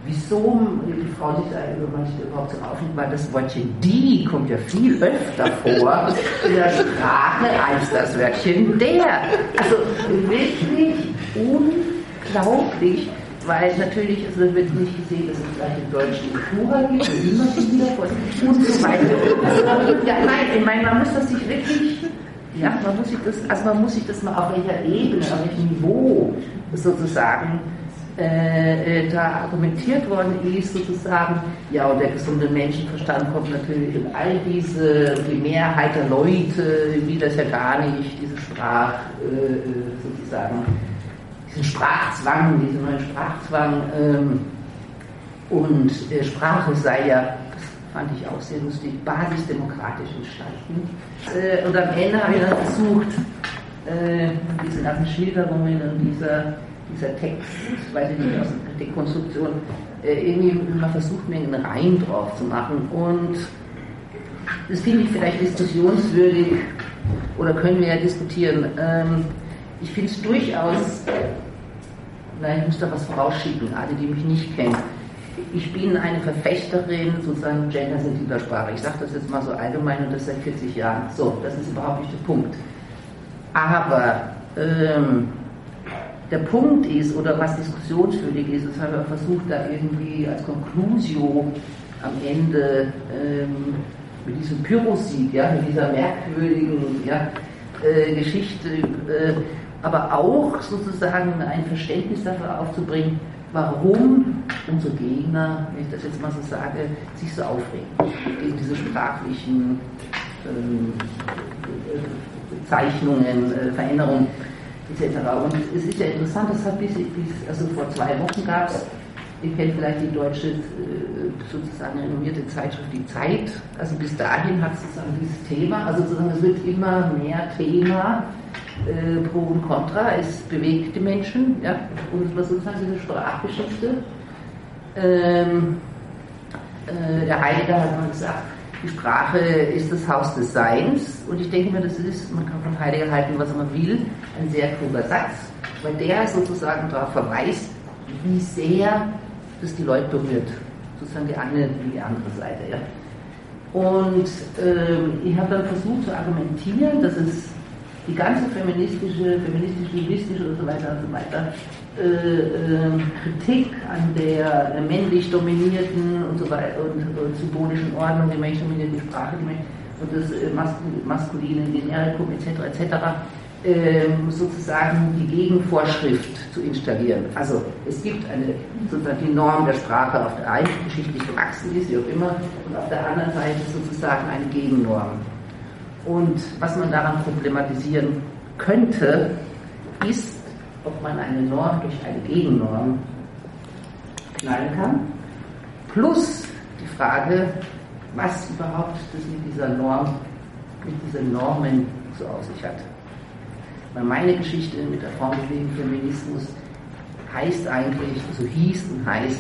wieso die Frau sich da überhaupt so aufnimmt, weil das Wörtchen die kommt ja viel öfter vor in der Sprache als das Wörtchen der. Also wirklich unglaublich, weil natürlich, also wird nicht gesehen, dass es vielleicht im Deutschen Plural gibt, und immer wieder vor und so weiter. Also, ja, nein, ich meine, man muss das sich wirklich, ja, man muss sich das, also man muss sich das mal auf welcher Ebene, auf welchem Niveau sozusagen Äh, da argumentiert worden ist, sozusagen, ja, und der gesunde Menschenverstand kommt natürlich in all diese, die Mehrheit der Leute, wie das ja gar nicht, diese Sprach, äh, sozusagen, diesen Sprachzwang, diesen neuen Sprachzwang, ähm, und äh, Sprache sei ja, das fand ich auch sehr lustig, basisdemokratisch entstanden. Äh, und am Ende habe ich dann versucht, äh, diese ganzen Schilderungen und dieser dieser Text, weiß ich nicht, aus der Dekonstruktion, äh, irgendwie mal versucht, mir einen Reim drauf zu machen. Und das finde ich vielleicht diskussionswürdig, oder können wir ja diskutieren. Ähm, ich finde es durchaus, nein, ich muss da was vorausschicken, alle, die mich nicht kennen. Ich bin eine Verfechterin, sozusagen, gendersensibler Sprache. Ich sage das jetzt mal so allgemein und das seit vierzig Jahren. So, das ist überhaupt nicht der Punkt. Aber, ähm, der Punkt ist, oder was diskussionswürdig ist, das haben wir versucht, da irgendwie als Conclusio am Ende ähm, mit diesem Pyrrhussieg, ja, mit dieser merkwürdigen ja, äh, Geschichte, äh, aber auch sozusagen ein Verständnis dafür aufzubringen, warum unsere Gegner, wenn ich das jetzt mal so sage, sich so aufregen gegen diese sprachlichen ähm, Zeichnungen, äh, Veränderungen et cetera. Und es ist ja interessant, das hat bis, bis also vor zwei Wochen gab es, ihr kennt vielleicht die deutsche sozusagen renommierte Zeitschrift Die Zeit, also bis dahin hat es sozusagen dieses Thema, also sozusagen es wird immer mehr Thema, äh, Pro und Contra, es bewegt die Menschen, ja, und es war sozusagen diese Sprachgeschichte. Ähm, äh, der Heidegger hat mal gesagt, die Sprache ist das Haus des Seins, und ich denke mir, das ist, man kann von Heidegger halten, was man will, ein sehr kluger Satz, weil der sozusagen darauf verweist, wie sehr das die Leute berührt, sozusagen die eine wie die andere Seite. Ja. Und ähm, ich habe dann versucht zu argumentieren, dass es die ganze feministische, feministisch-juristische und so weiter und so weiter äh, äh, Kritik an der äh, männlich dominierten und so weiter und, und symbolischen Ordnung, der männlich dominierten Sprache und das äh, maskuline Generikum et cetera et cetera äh, sozusagen die Gegenvorschrift zu installieren. Also es gibt eine sozusagen die Norm der Sprache auf der einen geschichtlich gewachsen ist, wie auch immer, und auf der anderen Seite sozusagen eine Gegennorm. Und was man daran problematisieren könnte, ist, ob man eine Norm durch eine Gegennorm knallen kann, plus die Frage, was überhaupt das mit dieser Norm, mit diesen Normen so auf sich hat. Weil meine Geschichte mit der Frauenbewegung Feminismus heißt eigentlich, also hieß und heißt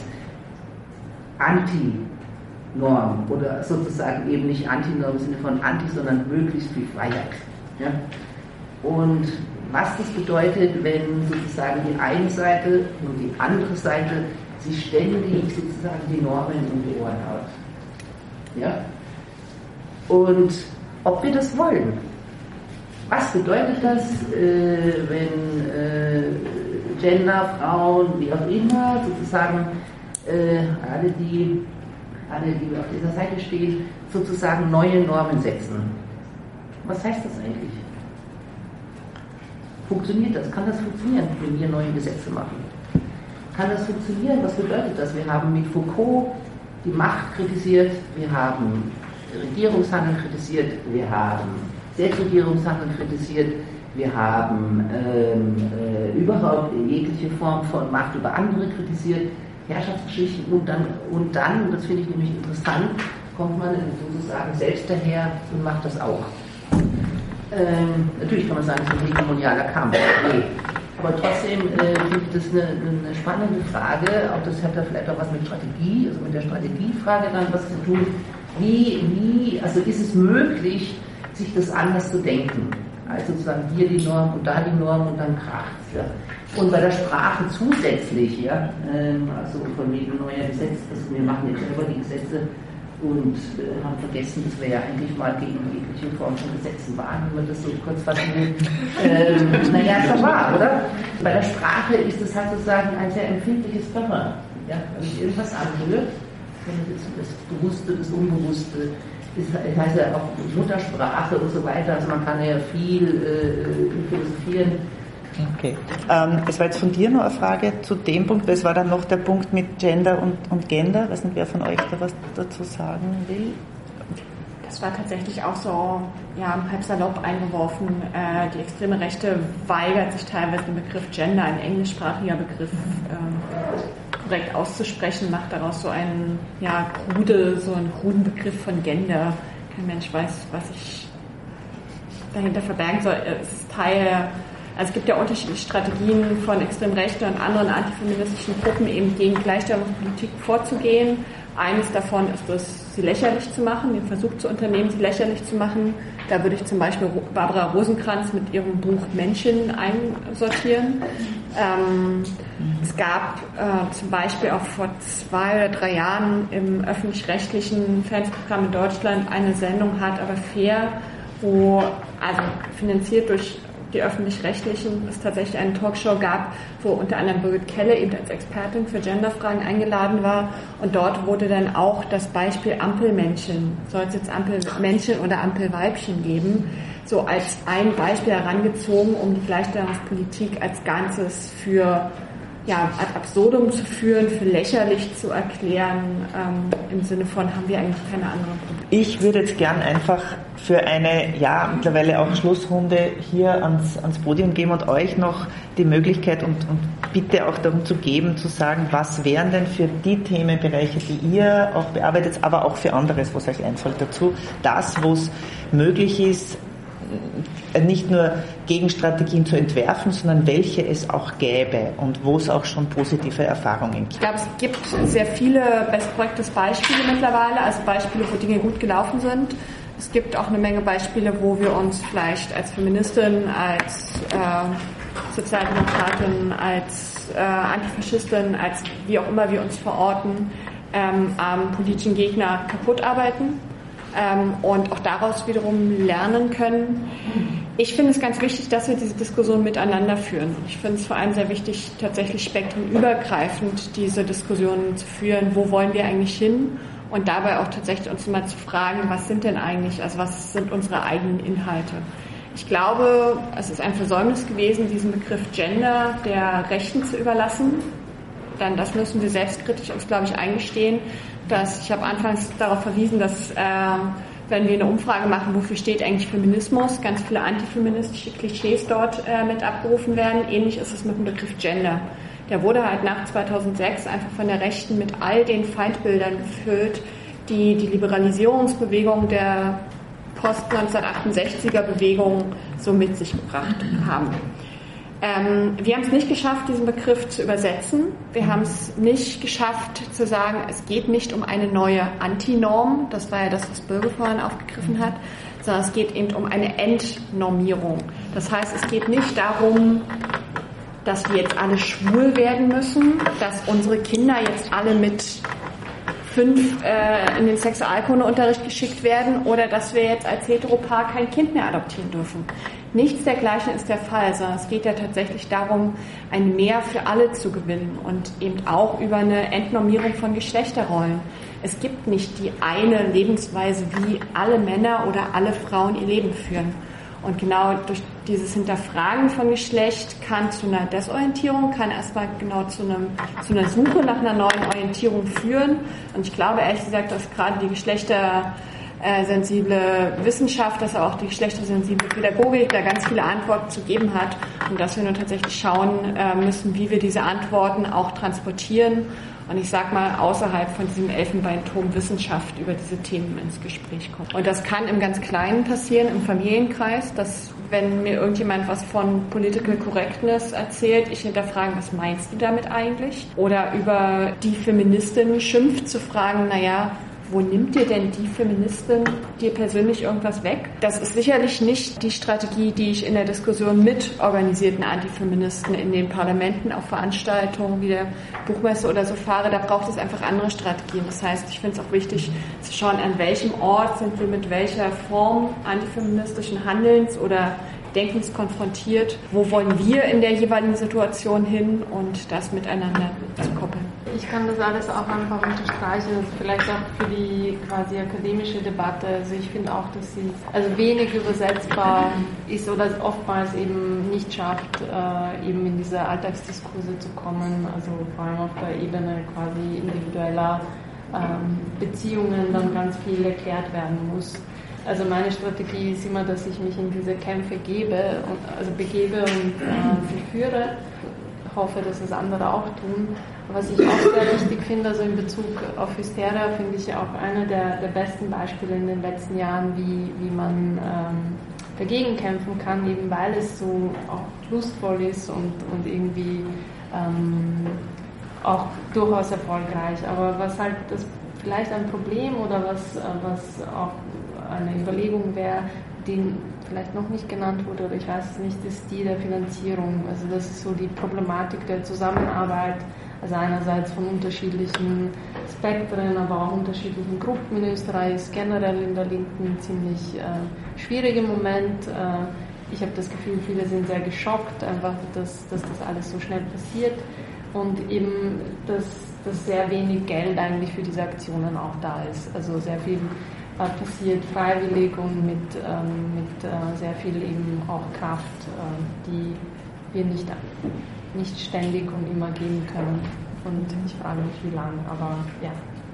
Anti-Norm oder sozusagen eben nicht Anti-Norm im Sinne von Anti, sondern möglichst viel Freiheit. Ja? Und was das bedeutet, wenn sozusagen die eine Seite und die andere Seite sich ständig sozusagen die Normen um die Ohren haut. Ja? Und ob wir das wollen. Was bedeutet das, äh, wenn äh, Gender, Frauen, wie auch immer, sozusagen äh, alle, die, alle, die auf dieser Seite stehen, sozusagen neue Normen setzen? Was heißt das eigentlich? Funktioniert das? Kann das funktionieren, wenn wir neue Gesetze machen? Kann das funktionieren? Was bedeutet das? Wir haben mit Foucault die Macht kritisiert, wir haben Regierungshandeln kritisiert, wir haben Selbstregierungshandeln kritisiert, wir haben ähm, äh, überhaupt jegliche Form von Macht über andere kritisiert, Herrschaftsgeschichten, und dann, und dann, das finde ich nämlich interessant, kommt man sozusagen selbst daher und macht das auch. Ähm, natürlich kann man sagen, es ist ein hegemonialer Kampf. Okay. Aber trotzdem äh, finde ich das eine, eine spannende Frage, auch das hat da vielleicht auch was mit Strategie, also mit der Strategiefrage dann was zu tun. Wie, wie, also ist es möglich, sich das anders zu denken? als sozusagen hier die Norm und da die Norm und dann kracht's. Ja. Und bei der Sprache zusätzlich, ja, ähm, also von wegen neuer Gesetz, also wir machen jetzt selber die Gesetze und äh, haben vergessen, dass wir ja eigentlich mal gegen jegliche Form von Gesetzen waren, wenn man das so kurz fassen will. ähm, naja, ist doch wahr, oder? Bei der Sprache ist es halt sozusagen ein sehr empfindliches Körper. Ja, wenn sich irgendwas anrührt, das Bewusste, das Unbewusste, das heißt ja auch Muttersprache und so weiter, also man kann ja viel äh, philosophieren. Okay. Ähm, es war jetzt von dir noch eine Frage zu dem Punkt, es war dann noch der Punkt mit Gender und, und Gender. Ich weiß nicht, wer von euch da was dazu sagen will. Das war tatsächlich auch so, ja, halb salopp eingeworfen. Äh, die extreme Rechte weigert sich teilweise den Begriff Gender, ein englischsprachiger Begriff, äh, korrekt auszusprechen, macht daraus so einen, ja, krude, so einen kruden Begriff von Gender. Kein Mensch weiß, was ich dahinter verbergen soll. Es ist Teil, also es gibt ja unterschiedliche Strategien von extrem rechten und anderen antifeministischen Gruppen, eben gegen Gleichstellungspolitik vorzugehen. Eines davon ist es, sie lächerlich zu machen, den Versuch zu unternehmen, sie lächerlich zu machen. Da würde ich zum Beispiel Barbara Rosenkranz mit ihrem Buch Menschen einsortieren. Ähm, es gab äh, zum Beispiel auch vor zwei oder drei Jahren im öffentlich-rechtlichen Fernsehprogramm in Deutschland eine Sendung Hart aber fair, wo, also finanziert durch die öffentlich-rechtlichen, es tatsächlich eine Talkshow gab, wo unter anderem Birgit Kelle eben als Expertin für Genderfragen eingeladen war, und dort wurde dann auch das Beispiel Ampelmännchen, soll es jetzt Ampelmännchen oder Ampelweibchen geben, so als ein Beispiel herangezogen, um die Gleichstellungspolitik als Ganzes für, ja, ad absurdum zu führen, für lächerlich zu erklären, ähm, im Sinne von, haben wir eigentlich keine anderen Probleme. Ich würde jetzt gern einfach für eine, ja, mittlerweile auch Schlussrunde hier ans, ans Podium geben und euch noch die Möglichkeit und, und bitte auch darum zu geben, zu sagen, was wären denn für die Themenbereiche, die ihr auch bearbeitet, aber auch für anderes, was euch einfällt dazu, das, wo es möglich ist, nicht nur Gegenstrategien zu entwerfen, sondern welche es auch gäbe und wo es auch schon positive Erfahrungen gibt. Ich glaube, es gibt sehr viele Best-Practice-Beispiele mittlerweile, also Beispiele, wo Dinge gut gelaufen sind. Es gibt auch eine Menge Beispiele, wo wir uns vielleicht als Feministin, als äh, Sozialdemokratin, als äh, Antifaschistin, als wie auch immer wir uns verorten, ähm, am politischen Gegner kaputt arbeiten. Ähm, und auch daraus wiederum lernen können. Ich finde es ganz wichtig, dass wir diese Diskussion miteinander führen. Ich finde es vor allem sehr wichtig, tatsächlich spektrenübergreifend diese Diskussionen zu führen. Wo wollen wir eigentlich hin? Und dabei auch tatsächlich uns mal zu fragen, was sind denn eigentlich, also was sind unsere eigenen Inhalte? Ich glaube, es ist ein Versäumnis gewesen, diesen Begriff Gender der Rechten zu überlassen. Dann das müssen wir selbstkritisch uns, glaube ich, eingestehen. Dass, ich habe anfangs darauf verwiesen, dass äh, wenn wir eine Umfrage machen, wofür steht eigentlich Feminismus, ganz viele antifeministische Klischees dort äh, mit abgerufen werden. Ähnlich ist es mit dem Begriff Gender. Der wurde halt nach zweitausendsechs einfach von der Rechten mit all den Feindbildern gefüllt, die die Liberalisierungsbewegung der Post-neunzehnhundertachtundsechziger Bewegung so mit sich gebracht haben. Ähm, wir haben es nicht geschafft, diesen Begriff zu übersetzen. Wir haben es nicht geschafft zu sagen, es geht nicht um eine neue Antinorm, das war ja das, was Birgit vorhin aufgegriffen hat, sondern es geht eben um eine Entnormierung. Das heißt, es geht nicht darum, dass wir jetzt alle schwul werden müssen, dass unsere Kinder jetzt alle mit fünf äh, in den Sexualkundeunterricht geschickt werden oder dass wir jetzt als Heteropaar kein Kind mehr adoptieren dürfen. Nichts dergleichen ist der Fall, sondern es geht ja tatsächlich darum, ein Mehr für alle zu gewinnen und eben auch über eine Entnormierung von Geschlechterrollen. Es gibt nicht die eine Lebensweise, wie alle Männer oder alle Frauen ihr Leben führen. Und genau durch dieses Hinterfragen von Geschlecht kann zu einer Desorientierung, kann erstmal genau zu, einem, zu einer Suche nach einer neuen Orientierung führen. Und ich glaube ehrlich gesagt, dass gerade die geschlechtersensible Wissenschaft, dass auch die geschlechtersensible Pädagogik da ganz viele Antworten zu geben hat. Und dass wir nur tatsächlich schauen müssen, wie wir diese Antworten auch transportieren. Und ich sag mal, außerhalb von diesem Elfenbeinturm Wissenschaft über diese Themen ins Gespräch kommen. Und das kann im ganz Kleinen passieren, im Familienkreis, dass wenn mir irgendjemand was von Political Correctness erzählt, ich hinterfrage, was meinst du damit eigentlich? Oder über die Feministin schimpft, zu fragen, naja, wo nimmt dir denn die Feministin dir persönlich irgendwas weg? Das ist sicherlich nicht die Strategie, die ich in der Diskussion mit organisierten Antifeministen in den Parlamenten, auf Veranstaltungen wie der Buchmesse oder so fahre. Da braucht es einfach andere Strategien. Das heißt, ich finde es auch wichtig zu schauen, an welchem Ort sind wir mit welcher Form antifeministischen Handelns oder Denkens konfrontiert, wo wollen wir in der jeweiligen Situation hin und das miteinander zu koppeln. Ich kann das alles auch einfach unterstreichen, vielleicht auch für die quasi akademische Debatte. Also ich finde auch, dass sie also wenig übersetzbar ist oder oftmals eben nicht schafft, äh, eben in diese Alltagsdiskurse zu kommen, also vor allem auf der Ebene quasi individueller ähm, Beziehungen dann ganz viel erklärt werden muss. Also meine Strategie ist immer, dass ich mich in diese Kämpfe gebe, und, also begebe und äh, führe. Ich hoffe, dass das andere auch tun. Was ich auch sehr wichtig finde, also in Bezug auf Hysteria, finde ich auch eine der, der besten Beispiele in den letzten Jahren, wie, wie man ähm, dagegen kämpfen kann, eben weil es so auch lustvoll ist und, und irgendwie ähm, auch durchaus erfolgreich. Aber was halt das vielleicht ein Problem oder was, was auch eine Überlegung wäre, die vielleicht noch nicht genannt wurde, oder ich weiß es nicht, ist die der Finanzierung. Also das ist so die Problematik der Zusammenarbeit, also einerseits von unterschiedlichen Spektren, aber auch unterschiedlichen Gruppen in Österreich, ist generell in der Linken ziemlich äh, schwierig im Moment. Äh, ich habe das Gefühl, viele sind sehr geschockt, einfach, dass, dass das alles so schnell passiert und eben, dass, dass sehr wenig Geld eigentlich für diese Aktionen auch da ist. Also sehr viel passiert freiwillig und mit, ähm, mit äh, sehr viel eben auch Kraft, äh, die wir nicht, nicht ständig und immer geben können. Und ich frage mich, wie lange, aber ja.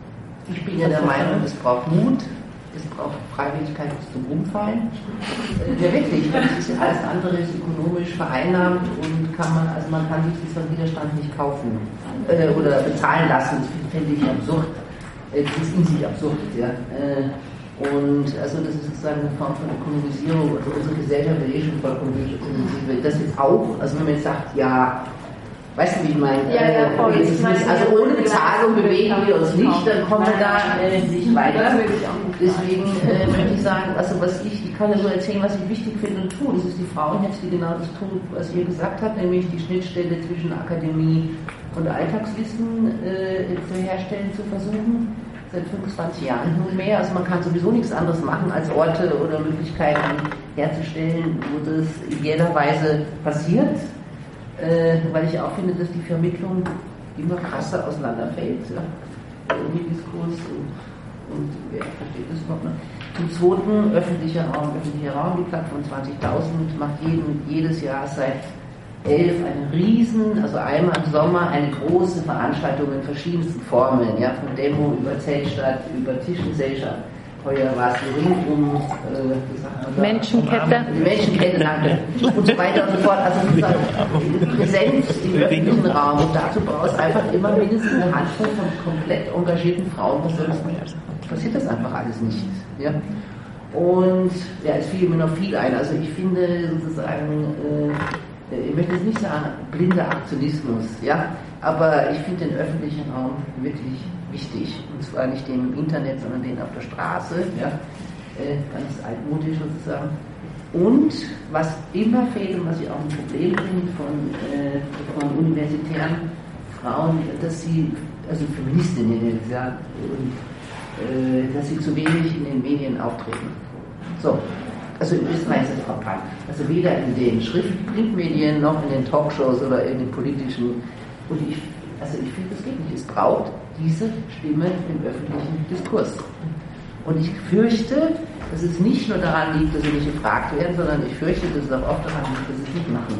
Ich bin ja der Meinung, es braucht Mut, es braucht Freiwilligkeit bis zum Umfallen. Äh, ja, wirklich, das ist alles andere ist ökonomisch vereinnahmt und kann man, also man kann sich diesen Widerstand nicht kaufen äh, oder bezahlen lassen. Das finde ich absurd. Äh, das ist in sich absurd, ja. Äh, Und also das ist sozusagen eine Form von Ökonomisierung. Also unsere Gesellschaft wird eh schon vollkommen ökonomisiert. Das jetzt auch, also wenn man jetzt sagt, ja, weißt du, wie ich meine? Ja, ja, voll. Jetzt ist es, also ohne Bezahlung bewegen wir uns nicht, dann kommen wir da äh, nicht weiter. Deswegen äh, möchte ich sagen, also was ich, ich kann ja nur erzählen, was ich wichtig finde und tue. Das ist die Frauenhetze, die genau das tun, was ihr gesagt habt, nämlich die Schnittstelle zwischen Akademie und Alltagswissen äh, zu herstellen, zu versuchen. Seit fünfundzwanzig Jahren nunmehr. Also man kann sowieso nichts anderes machen, als Orte oder Möglichkeiten herzustellen, wo das in jeder Weise passiert. Äh, weil ich auch finde, dass die Vermittlung immer krasser auseinanderfällt. Ja. Der Diskurs und, und wer versteht das noch? Ne? Zum Zweiten, öffentlicher Raum, öffentlicher Raum, die Plattform zwanzigtausend macht jeden, jedes Jahr seit elf eine riesen, also einmal im Sommer eine große Veranstaltung in verschiedensten Formen, ja, von Demo über Zeltstadt, über Tischgesellschaft. Heuer war es die Ring um äh, wie sagt man da? Menschenkette. Die Menschenkette, danke. Und so weiter und so fort. Also sozusagen Präsenz im öffentlichen Raum. Und dazu brauchst du einfach immer mindestens eine Handvoll von komplett engagierten Frauen. Sonst passiert das einfach alles nicht. Ja? Und ja, es fiel mir noch viel ein. Also ich finde sozusagen, äh, ich möchte jetzt nicht sagen, blinder Aktionismus, ja, aber ich finde den öffentlichen Raum wirklich wichtig. Und zwar nicht den im Internet, sondern den auf der Straße, ja, äh, ganz altmodisch sozusagen. Und was immer fehlt und was ich auch ein Problem finde von, äh, von universitären Frauen, dass sie, also Feministinnen jetzt, ja, und, äh, dass sie zu wenig in den Medien auftreten. So. Also in Österreich ist es frappant. Also weder in den Schrift-Printmedien noch in den Talkshows oder in den politischen. Und ich, also ich finde, das geht nicht. Es braucht diese Stimme im öffentlichen Diskurs. Und ich fürchte, dass es nicht nur daran liegt, dass sie nicht gefragt werden, sondern ich fürchte, dass es auch oft daran liegt, dass sie es nicht machen.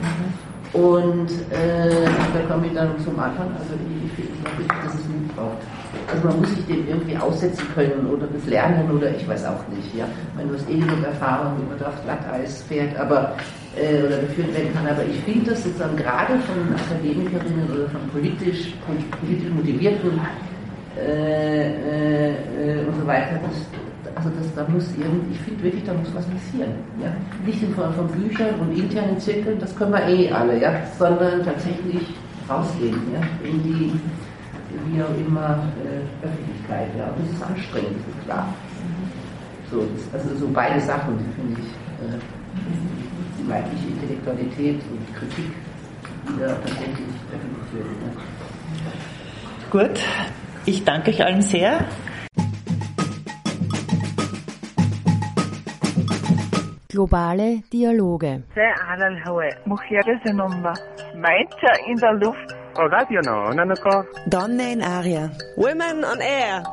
Und äh, da komme ich dann zum Anfang. Also ich, ich finde es noch wichtig, dass es Mut braucht. Also man muss sich dem irgendwie aussetzen können oder das lernen oder ich weiß auch nicht. Ja, ich meine, du hast eh genug Erfahrung, wie man da auf Glatteis fährt, aber äh, oder geführt werden kann. Aber ich finde das sozusagen gerade von Akademikerinnen oder von politisch, politisch motivierten äh, äh, und so weiter. Das, also das, da muss irgendwie, ich finde wirklich, da muss was passieren. Ja? Nicht in Form von Büchern und internen Zirkeln, das können wir eh alle, ja, sondern tatsächlich rausgehen, ja, in die wie auch immer, äh, Öffentlichkeit. Ja. Und das ist anstrengend, das ist klar. So, das, also so beide Sachen, finde ich, äh, die weibliche Intellektualität und Kritik, die da tatsächlich öffentlich wird. Ne? Gut, ich danke euch allen sehr. Globale Dialoge. على الهواء مخيرة نمبة Menschen in der Luft. Donne in aria. Women on Air.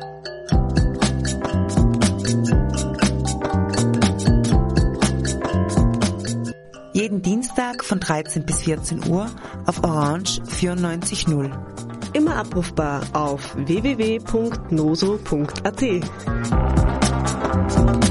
Jeden Dienstag von dreizehn bis vierzehn Uhr auf Orange vierundneunzig null. Immer abrufbar auf w w w punkt noso punkt a t.